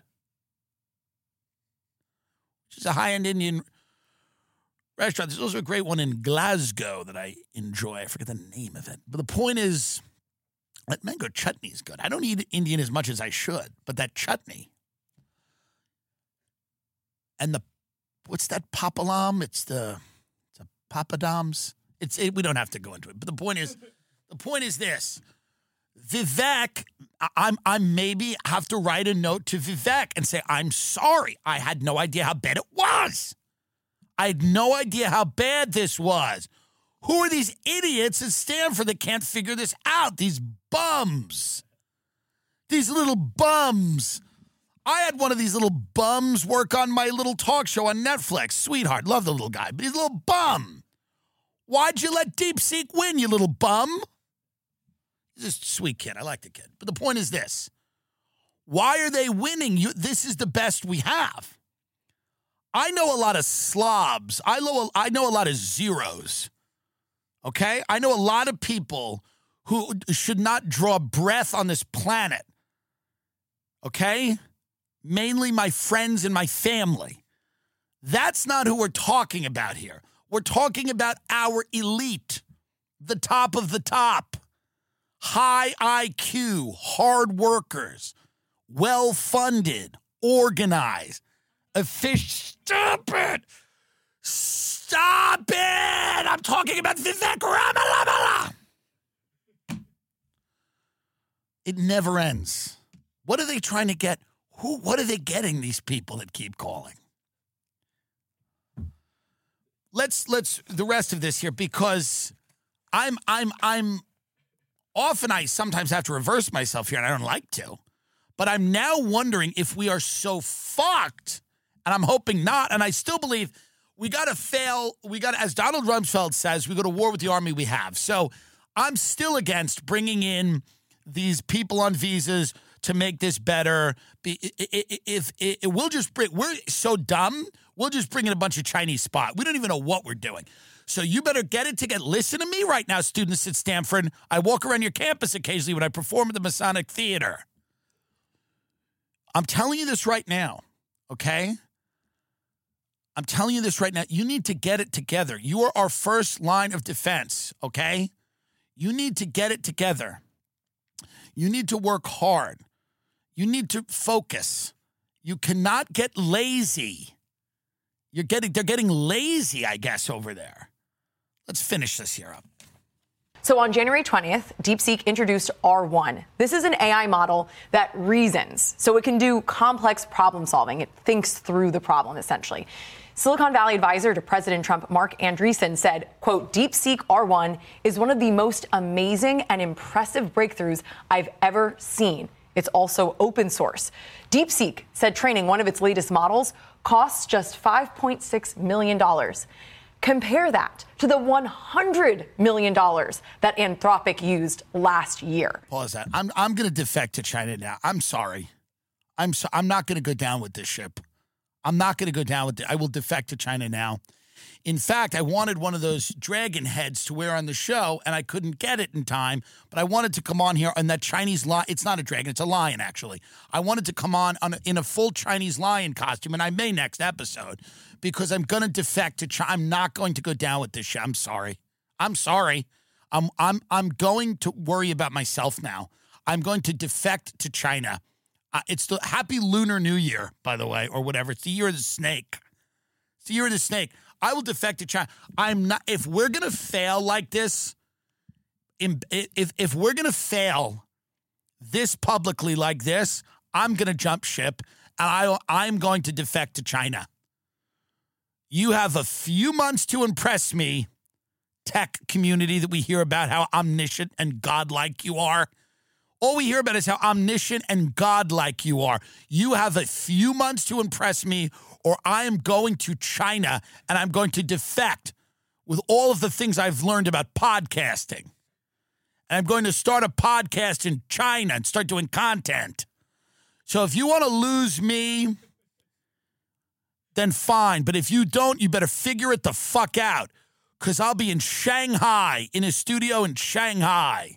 which is a high-end Indian restaurant. There's also a great one in Glasgow that I enjoy. I forget the name of it. But the point is, that mango chutney is good. I don't eat Indian as much as I should, but that chutney. And the, what's that papalam? It's the, it's a papadams. It's, it, we don't have to go into it. But the point is, the point is this. Vivek, I'm, I maybe have to write a note to Vivek and say, I'm sorry. I had no idea how bad it was. I had no idea how bad this was. Who are these idiots at Stanford that can't figure this out? These bums. These little bums. I had one of these little bums work on my little talk show on Netflix. Sweetheart, love the little guy, but he's a little bum. Why'd you let DeepSeek win, you little bum? He's a sweet kid. I like the kid. But the point is this. Why are they winning? You, this is the best we have. I know a lot of slobs. I know, I know a lot of zeros. Okay? I know a lot of people who should not draw breath on this planet. Okay? Mainly my friends and my family. That's not who we're talking about here. We're talking about our elite, the top of the top, high I Q, hard workers, well-funded, organized, efficient. Stop it! Stop it! I'm talking about Vivek Ramalama. It never ends. What are they trying to get? Who? What are they getting, these people that keep calling? Let's let's the rest of this here, because I'm I'm I'm often I sometimes have to reverse myself here, and I don't like to. But I'm now wondering if we are so fucked, and I'm hoping not, and I still believe we got to fail. We got to, as Donald Rumsfeld says, we go to war with the army we have. So I'm still against bringing in these people on visas to make this better. If it we'll just bring, we're so dumb, we'll just bring in a bunch of Chinese spot. We don't even know what we're doing. So you better get it together. Listen to me right now, students at Stanford. I walk around your campus occasionally when I perform at the Masonic Theater. I'm telling you this right now, okay? I'm telling you this right now. You need to get it together. You are our first line of defense, okay? You need to get it together. You need to work hard. You need to focus. You cannot get lazy. You're getting, they're getting lazy, I guess, over there. Let's finish this here up. So on January twentieth, DeepSeek introduced R one. This is an A I model that reasons, so it can do complex problem solving. It thinks through the problem, essentially. Silicon Valley advisor to President Trump, Mark Andreessen, said, quote, DeepSeek R one is one of the most amazing and impressive breakthroughs I've ever seen. It's also open source. DeepSeek said training one of its latest models costs just five point six million dollars. Compare that to the one hundred million dollars that Anthropic used last year. Pause that. I'm I'm going to defect to China now. I'm sorry. I'm so, I'm not going to go down with this ship. I'm not going to go down with it. I will defect to China now. In fact, I wanted one of those dragon heads to wear on the show, and I couldn't get it in time. But I wanted to come on here on that Chinese lion. It's not a dragon. It's a lion, actually. I wanted to come on, on a, in a full Chinese lion costume, and I may next episode, because I'm going to defect to China. I'm not going to go down with this shit. I'm sorry. I'm sorry. I'm, I'm, I'm going to worry about myself now. I'm going to defect to China. Uh, it's the Happy Lunar New Year, by the way, or whatever. It's the year of the snake. It's the year of the snake. I will defect to China. I'm not. If we're gonna fail like this, if if we're gonna fail this publicly like this, I'm gonna jump ship, and I I'm going to defect to China. You have a few months to impress me, tech community that we hear about how omniscient and godlike you are. All we hear about is how omniscient and godlike you are. You have a few months to impress me, or I am going to China and I'm going to defect with all of the things I've learned about podcasting. And I'm going to start a podcast in China and start doing content. So if you want to lose me, then fine. But if you don't, you better figure it the fuck out, because I'll be in Shanghai, in a studio in Shanghai,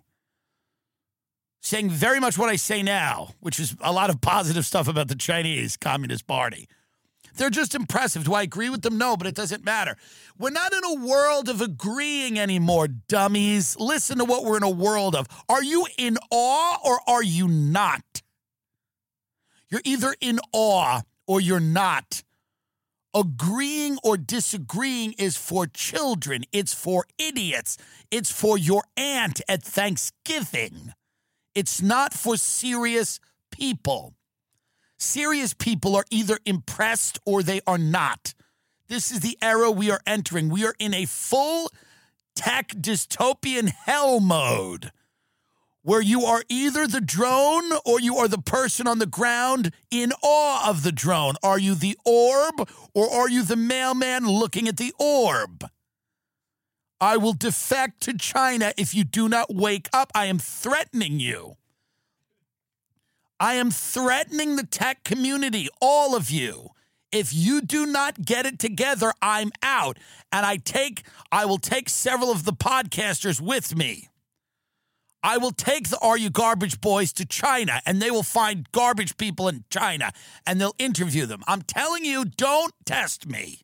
saying very much what I say now, which is a lot of positive stuff about the Chinese Communist Party. They're just impressive. Do I agree with them? No, but it doesn't matter. We're not in a world of agreeing anymore, dummies. Listen to what we're in a world of. Are you in awe or are you not? You're either in awe or you're not. Agreeing or disagreeing is for children. It's for idiots. It's for your aunt at Thanksgiving. It's not for serious people. Serious people are either impressed or they are not. This is the era we are entering. We are in a full tech dystopian hell mode where you are either the drone or you are the person on the ground in awe of the drone. Are you the orb or are you the mailman looking at the orb? I will defect to China if you do not wake up. I am threatening you. I am threatening the tech community, all of you. If you do not get it together, I'm out. And I take, I will take several of the podcasters with me. I will take the Are You Garbage Boys to China, and they will find garbage people in China, and they'll interview them. I'm telling you, don't test me.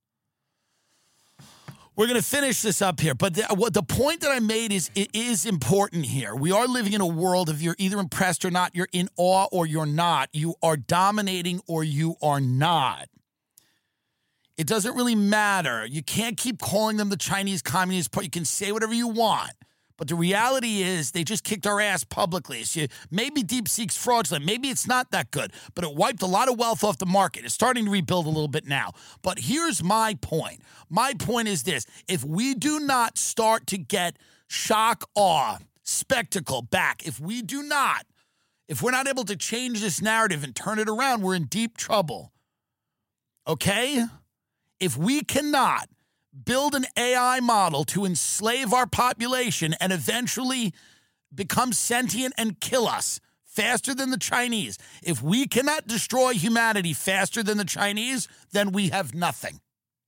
We're going to finish this up here, but the, what the point that I made is it is important here. We are living in a world of you're either impressed or not, you're in awe or you're not, you are dominating or you are not. It doesn't really matter. You can't keep calling them the Chinese Communist Party. You can say whatever you want, but the reality is they just kicked our ass publicly. So maybe DeepSeek's fraudulent. Maybe it's not that good, but it wiped a lot of wealth off the market. It's starting to rebuild a little bit now. But here's my point. My point is this. If we do not start to get shock, awe, spectacle back, if we do not, if we're not able to change this narrative and turn it around, we're in deep trouble. Okay? If we cannot build an A I model to enslave our population and eventually become sentient and kill us faster than the Chinese. If we cannot destroy humanity faster than the Chinese, then we have nothing.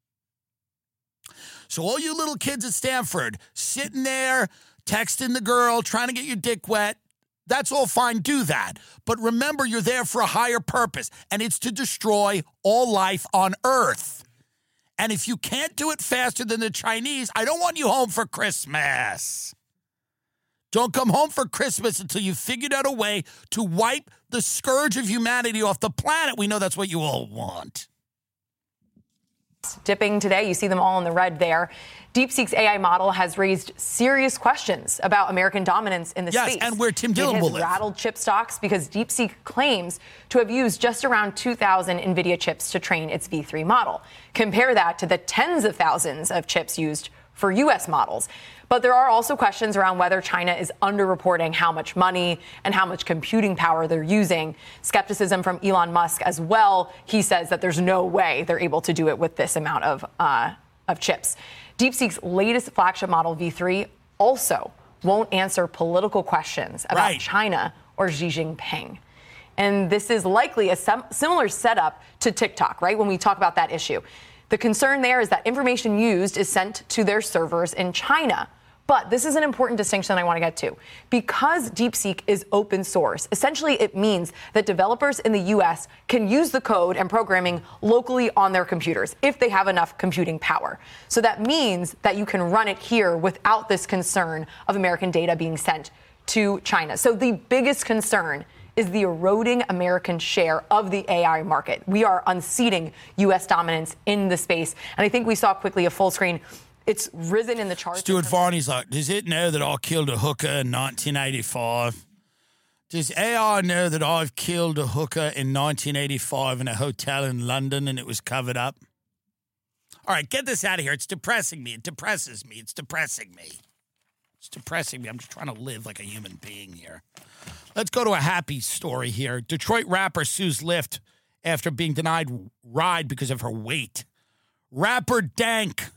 So all you little kids at Stanford sitting there, texting the girl, trying to get your dick wet, that's all fine, do that. But remember, you're there for a higher purpose, and it's to destroy all life on Earth. And if you can't do it faster than the Chinese, I don't want you home for Christmas. Don't come home for Christmas until you've figured out a way to wipe the scourge of humanity off the planet. We know that's what you all want. Dipping today, you see them all in the red there. DeepSeek's A I model has raised serious questions about American dominance in the yes, space. And where Tim Dillon will live. It has rattled chip stocks because DeepSeek claims to have used just around two thousand NVIDIA chips to train its V three model. Compare that to the tens of thousands of chips used for U S models. But there are also questions around whether China is underreporting how much money and how much computing power they're using. Skepticism from Elon Musk as well. He says that there's no way they're able to do it with this amount of uh, of chips. DeepSeek's latest flagship model, V three, also won't answer political questions about right. China or Xi Jinping. And this is likely a sem- similar setup to TikTok, right, when we talk about that issue. The concern there is that information used is sent to their servers in China. But this is an important distinction I want to get to. Because DeepSeek is open source, essentially it means that developers in the U S can use the code and programming locally on their computers if they have enough computing power. So that means that you can run it here without this concern of American data being sent to China. So the biggest concern is the eroding American share of the A I market. We are unseating U S dominance in the space. And I think we saw quickly a full screen. It's risen in the charts. Stuart Varney's like, does it know that I killed a hooker in nineteen eighty-five? Does A I know that I've killed a hooker in nineteen eighty-five in a hotel in London and it was covered up? All right, get this out of here. It's depressing me. It depresses me. It's depressing me. It's depressing me. I'm just trying to live like a human being here. Let's go to a happy story here. Detroit rapper sues Lyft after being denied ride because of her weight. Rapper Dank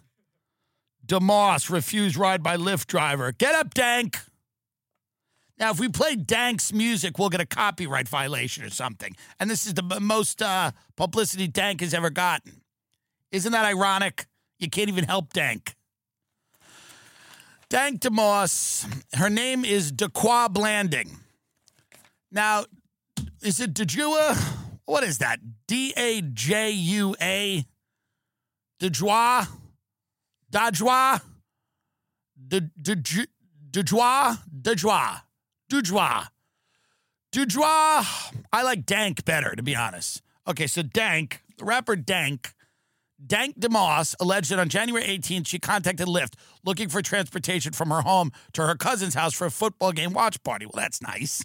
DeMoss refused ride by Lyft driver. Get up, Dank. Now, if we play Dank's music, we'll get a copyright violation or something. And this is the most uh, publicity Dank has ever gotten. Isn't that ironic? You can't even help Dank. Dank DeMoss, her name is Daqua Blanding. Now, is it Dejua? What is that? D A J U A? Dejua? Dajwa? Dejua? Dejua? Dejua? Dujwa. Dujwa. I like Dank better, to be honest. Okay, so Dank, the rapper Dank, Dank DeMoss alleged that on January eighteenth, she contacted Lyft looking for transportation from her home to her cousin's house for a football game watch party. Well, that's nice.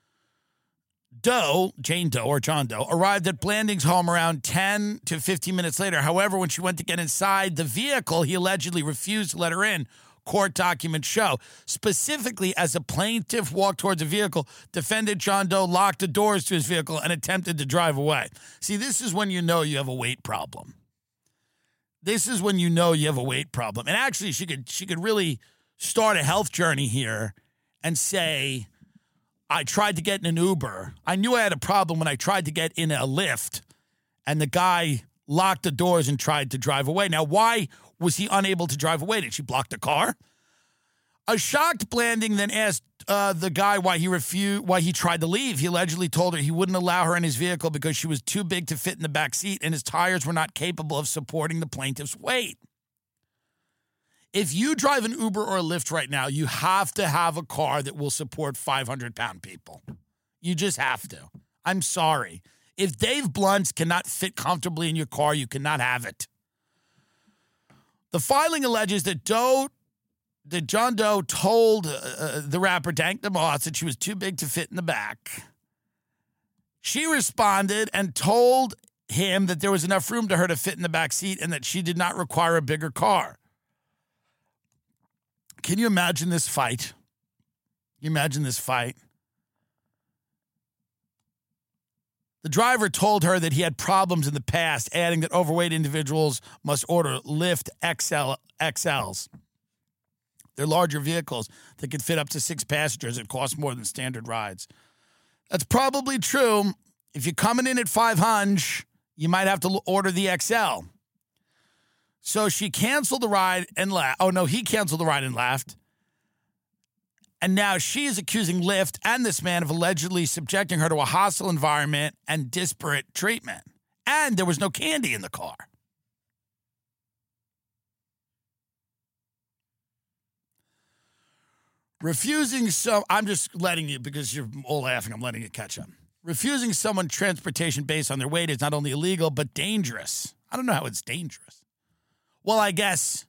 Doe, Jane Doe or John Doe, arrived at Blanding's home around ten to fifteen minutes later. However, when she went to get inside the vehicle, he allegedly refused to let her in. Court documents show. Specifically, as a plaintiff walked towards the vehicle, defendant John Doe locked the doors to his vehicle and attempted to drive away. See, this is when you know you have a weight problem. This is when you know you have a weight problem. And actually, she could she could really start a health journey here and say, I tried to get in an Uber. I knew I had a problem when I tried to get in a Lyft, and the guy locked the doors and tried to drive away. Now, why was he unable to drive away? Did she block the car? A shocked Blanding then asked uh, the guy why he refused, why he tried to leave. He allegedly told her he wouldn't allow her in his vehicle because she was too big to fit in the back seat and his tires were not capable of supporting the plaintiff's weight. If you drive an Uber or a Lyft right now, you have to have a car that will support five hundred pound people. You just have to. I'm sorry. If Dave Blunt's cannot fit comfortably in your car, you cannot have it. The filing alleges that Doe, that John Doe told uh, the rapper Dank DeMoss that she was too big to fit in the back. She responded and told him that there was enough room to her to fit in the back seat and that she did not require a bigger car. Can you imagine this fight? Can you imagine this fight? The driver told her that he had problems in the past, adding that overweight individuals must order Lyft X L X Ls. They're larger vehicles that can fit up to six passengers. It costs more than standard rides. That's probably true. If you're coming in at five hundred, you might have to order the X L. So she canceled the ride and left. Oh, no, he canceled the ride and left. And now she is accusing Lyft and this man of allegedly subjecting her to a hostile environment and disparate treatment. And there was no candy in the car. Refusing so I'm just letting you, because you're all laughing, I'm letting it catch up. Refusing someone transportation based on their weight is not only illegal, but dangerous. I don't know how it's dangerous. Well, I guess,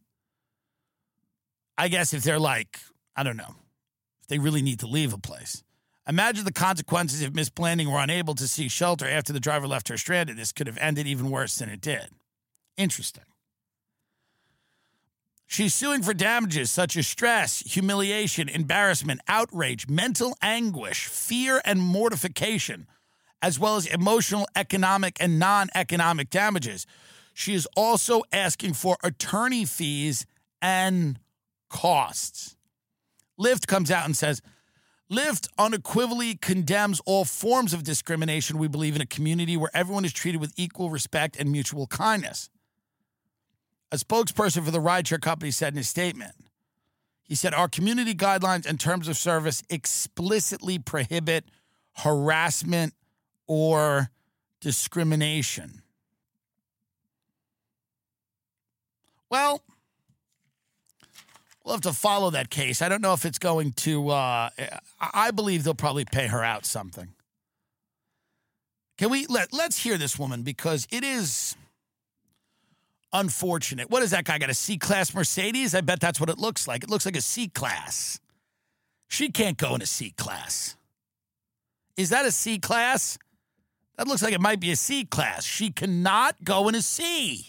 I guess if they're like, I don't know, if they really need to leave a place. Imagine the consequences if Miss Blanding were unable to seek shelter after the driver left her stranded. This could have ended even worse than it did. Interesting. She's suing for damages such as stress, humiliation, embarrassment, outrage, mental anguish, fear, and mortification, as well as emotional, economic, and non-economic damages. She is also asking for attorney fees and costs. Lyft comes out and says, Lyft unequivocally condemns all forms of discrimination. We believe in a community where everyone is treated with equal respect and mutual kindness. A spokesperson for the rideshare company said in his statement, he said, our community guidelines and terms of service explicitly prohibit harassment or discrimination. Well, we'll have to follow that case. I don't know if it's going to, uh, I believe they'll probably pay her out something. Can we, let, let's hear this woman, because it is unfortunate. What is that guy got, a C-Class Mercedes? I bet that's what it looks like. It looks like a C-Class. She can't go in a C-Class. Is that a C-Class? That looks like it might be a C-Class. She cannot go in a C.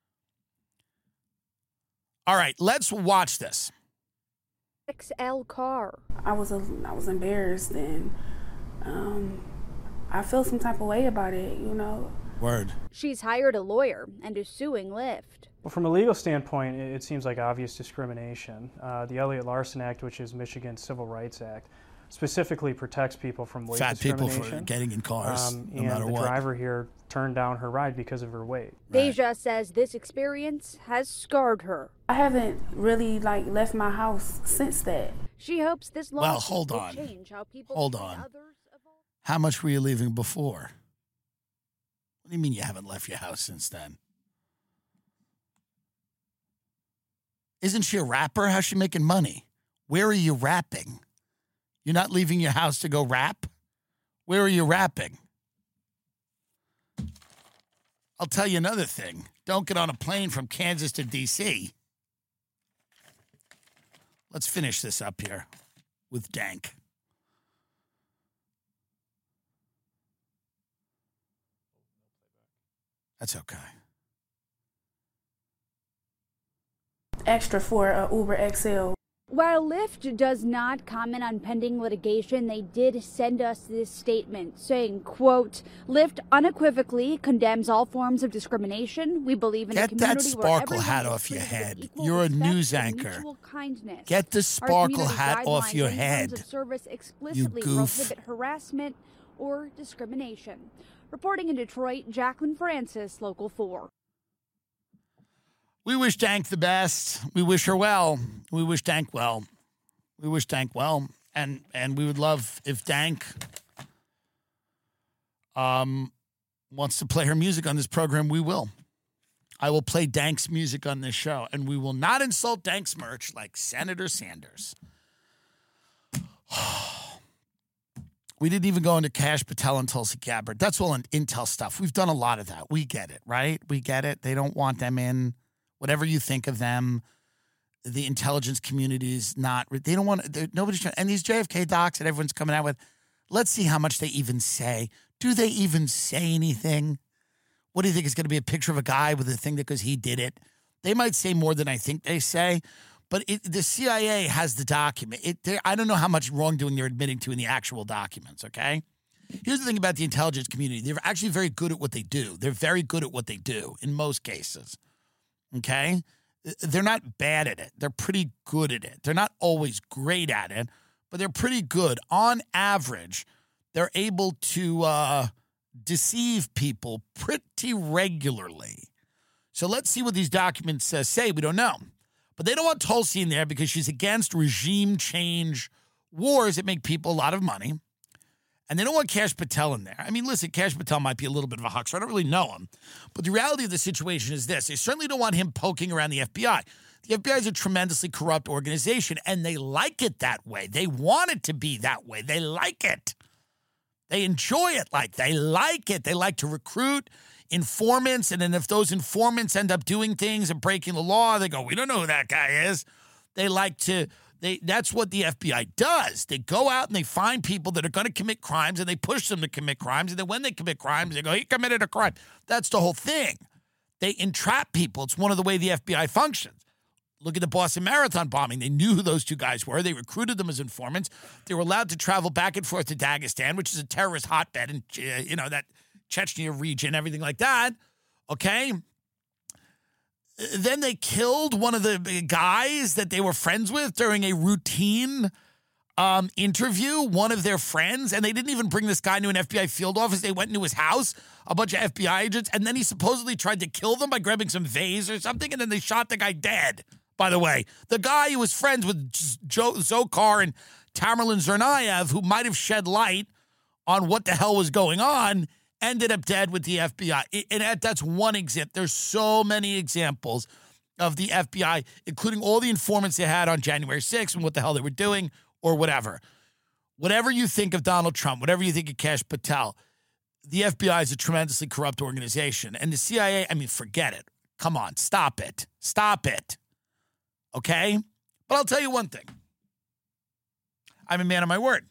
All right, let's watch this. X L car. I was a, I was embarrassed, and um, I feel some type of way about it, you know. Word. She's hired a lawyer and is suing Lyft. Well, from a legal standpoint, it seems like obvious discrimination. Uh, the Elliott-Larsen Act, which is Michigan's Civil Rights Act, specifically protects people from weight Fat discrimination. people for getting in cars, um, no and matter the what. driver here turned down her ride because of her weight. Right. Deja says this experience has scarred her. I haven't really like left my house since that. She hopes this law well, hold will on. change how people hold see on. others of all. How much were you leaving before? What do you mean you haven't left your house since then? Isn't she a rapper? How's she making money? Where are you rapping? You're not leaving your house to go rap? Where are you rapping? I'll tell you another thing. Don't get on a plane from Kansas to D C. Let's finish this up here with Dank. That's okay. Extra for uh, Uber X L. While Lyft does not comment on pending litigation, they did send us this statement saying, quote, Lyft unequivocally condemns all forms of discrimination. We believe in Get a community that sparkle where hat everyone off is your treated with head. equal You're a respect news and anchor. mutual kindness. Get the Our sparkle community hat off guidelines your and head. terms of service You explicitly goof. prohibit harassment or discrimination. Reporting in Detroit, Jacqueline Francis, Local four. We wish Dank the best. We wish her well. We wish Dank well. We wish Dank well. And and we would love if Dank um, wants to play her music on this program, we will. I will play Dank's music on this show, and we will not insult Dank's merch like Senator Sanders. We didn't even go into Kash Patel and Tulsi Gabbard. That's all in Intel stuff. We've done a lot of that. We get it, right? We get it. They don't want them in. Whatever you think of them, the intelligence community is not, they don't want, nobody's trying, and these J F K docs that everyone's coming out with, let's see how much they even say. Do they even say anything? What do you think is going to be a picture of a guy with a thing that goes, he did it? They might say more than I think they say, but it, the C I A has the document. It, I don't know how much wrongdoing they're admitting to in the actual documents, okay? Here's the thing about the intelligence community. They're actually very good at what they do. They're very good at what they do in most cases, okay? They're not bad at it. They're pretty good at it. They're not always great at it, but they're pretty good. On average, they're able to uh, deceive people pretty regularly. So let's see what these documents uh, say. We don't know. But they don't want Tulsi in there because she's against regime change wars that make people a lot of money. And they don't want Kash Patel in there. I mean, listen, Kash Patel might be a little bit of a huckster. I don't really know him. But the reality of the situation is this. They certainly don't want him poking around the F B I. The F B I is a tremendously corrupt organization, and they like it that way. They want it to be that way. They like it. They enjoy it like they like it. They like to recruit informants, and then if those informants end up doing things and breaking the law, they go, we don't know who that guy is. They like to, they that's what the F B I does. They go out and they find people that are going to commit crimes, and they push them to commit crimes, and then when they commit crimes, they go, he committed a crime. That's the whole thing. They entrap people. It's one of the way the F B I functions. Look at the Boston Marathon bombing. They knew who those two guys were. They recruited them as informants. They were allowed to travel back and forth to Dagestan, which is a terrorist hotbed, and uh, you know, that Chechnya region, everything like that, okay? Then they killed one of the guys that they were friends with during a routine um, interview, one of their friends, and they didn't even bring this guy into an F B I field office. They went into his house, a bunch of F B I agents, and then he supposedly tried to kill them by grabbing some vase or something, and then they shot the guy dead, by the way. The guy who was friends with Joe Dzhokhar and Tamerlan Tsarnaev, who might have shed light on what the hell was going on, ended up dead with the F B I. And that's one example. There's so many examples of the F B I, including all the informants they had on January sixth and what the hell they were doing or whatever. Whatever you think of Donald Trump, whatever you think of Kash Patel, the F B I is a tremendously corrupt organization. And the C I A, I mean, forget it. Come on, stop it. Stop it. Okay? But I'll tell you one thing. I'm a man of my word.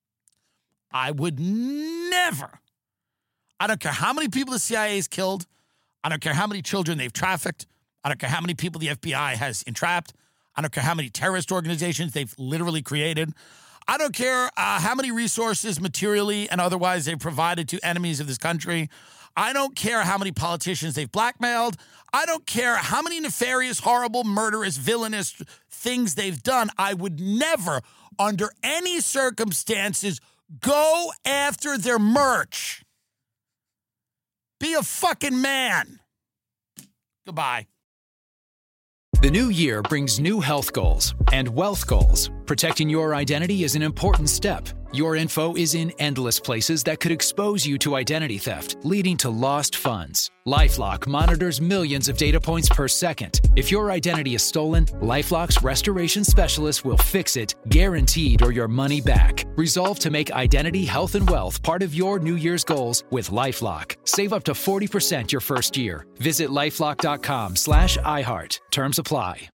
I would never... I don't care how many people the C I A has killed. I don't care how many children they've trafficked. I don't care how many people the F B I has entrapped. I don't care how many terrorist organizations they've literally created. I don't care uh, how many resources materially and otherwise they've provided to enemies of this country. I don't care how many politicians they've blackmailed. I don't care how many nefarious, horrible, murderous, villainous things they've done. I would never, under any circumstances, go after their merch. Be a fucking man. Goodbye. The new year brings new health goals and wealth goals. Protecting your identity is an important step. Your info is in endless places that could expose you to identity theft, leading to lost funds. LifeLock monitors millions of data points per second. If your identity is stolen, LifeLock's restoration specialist will fix it, guaranteed, or your money back. Resolve to make identity, health, and wealth part of your New Year's goals with LifeLock. Save up to forty percent your first year. Visit LifeLock.com slash iHeart. Terms apply.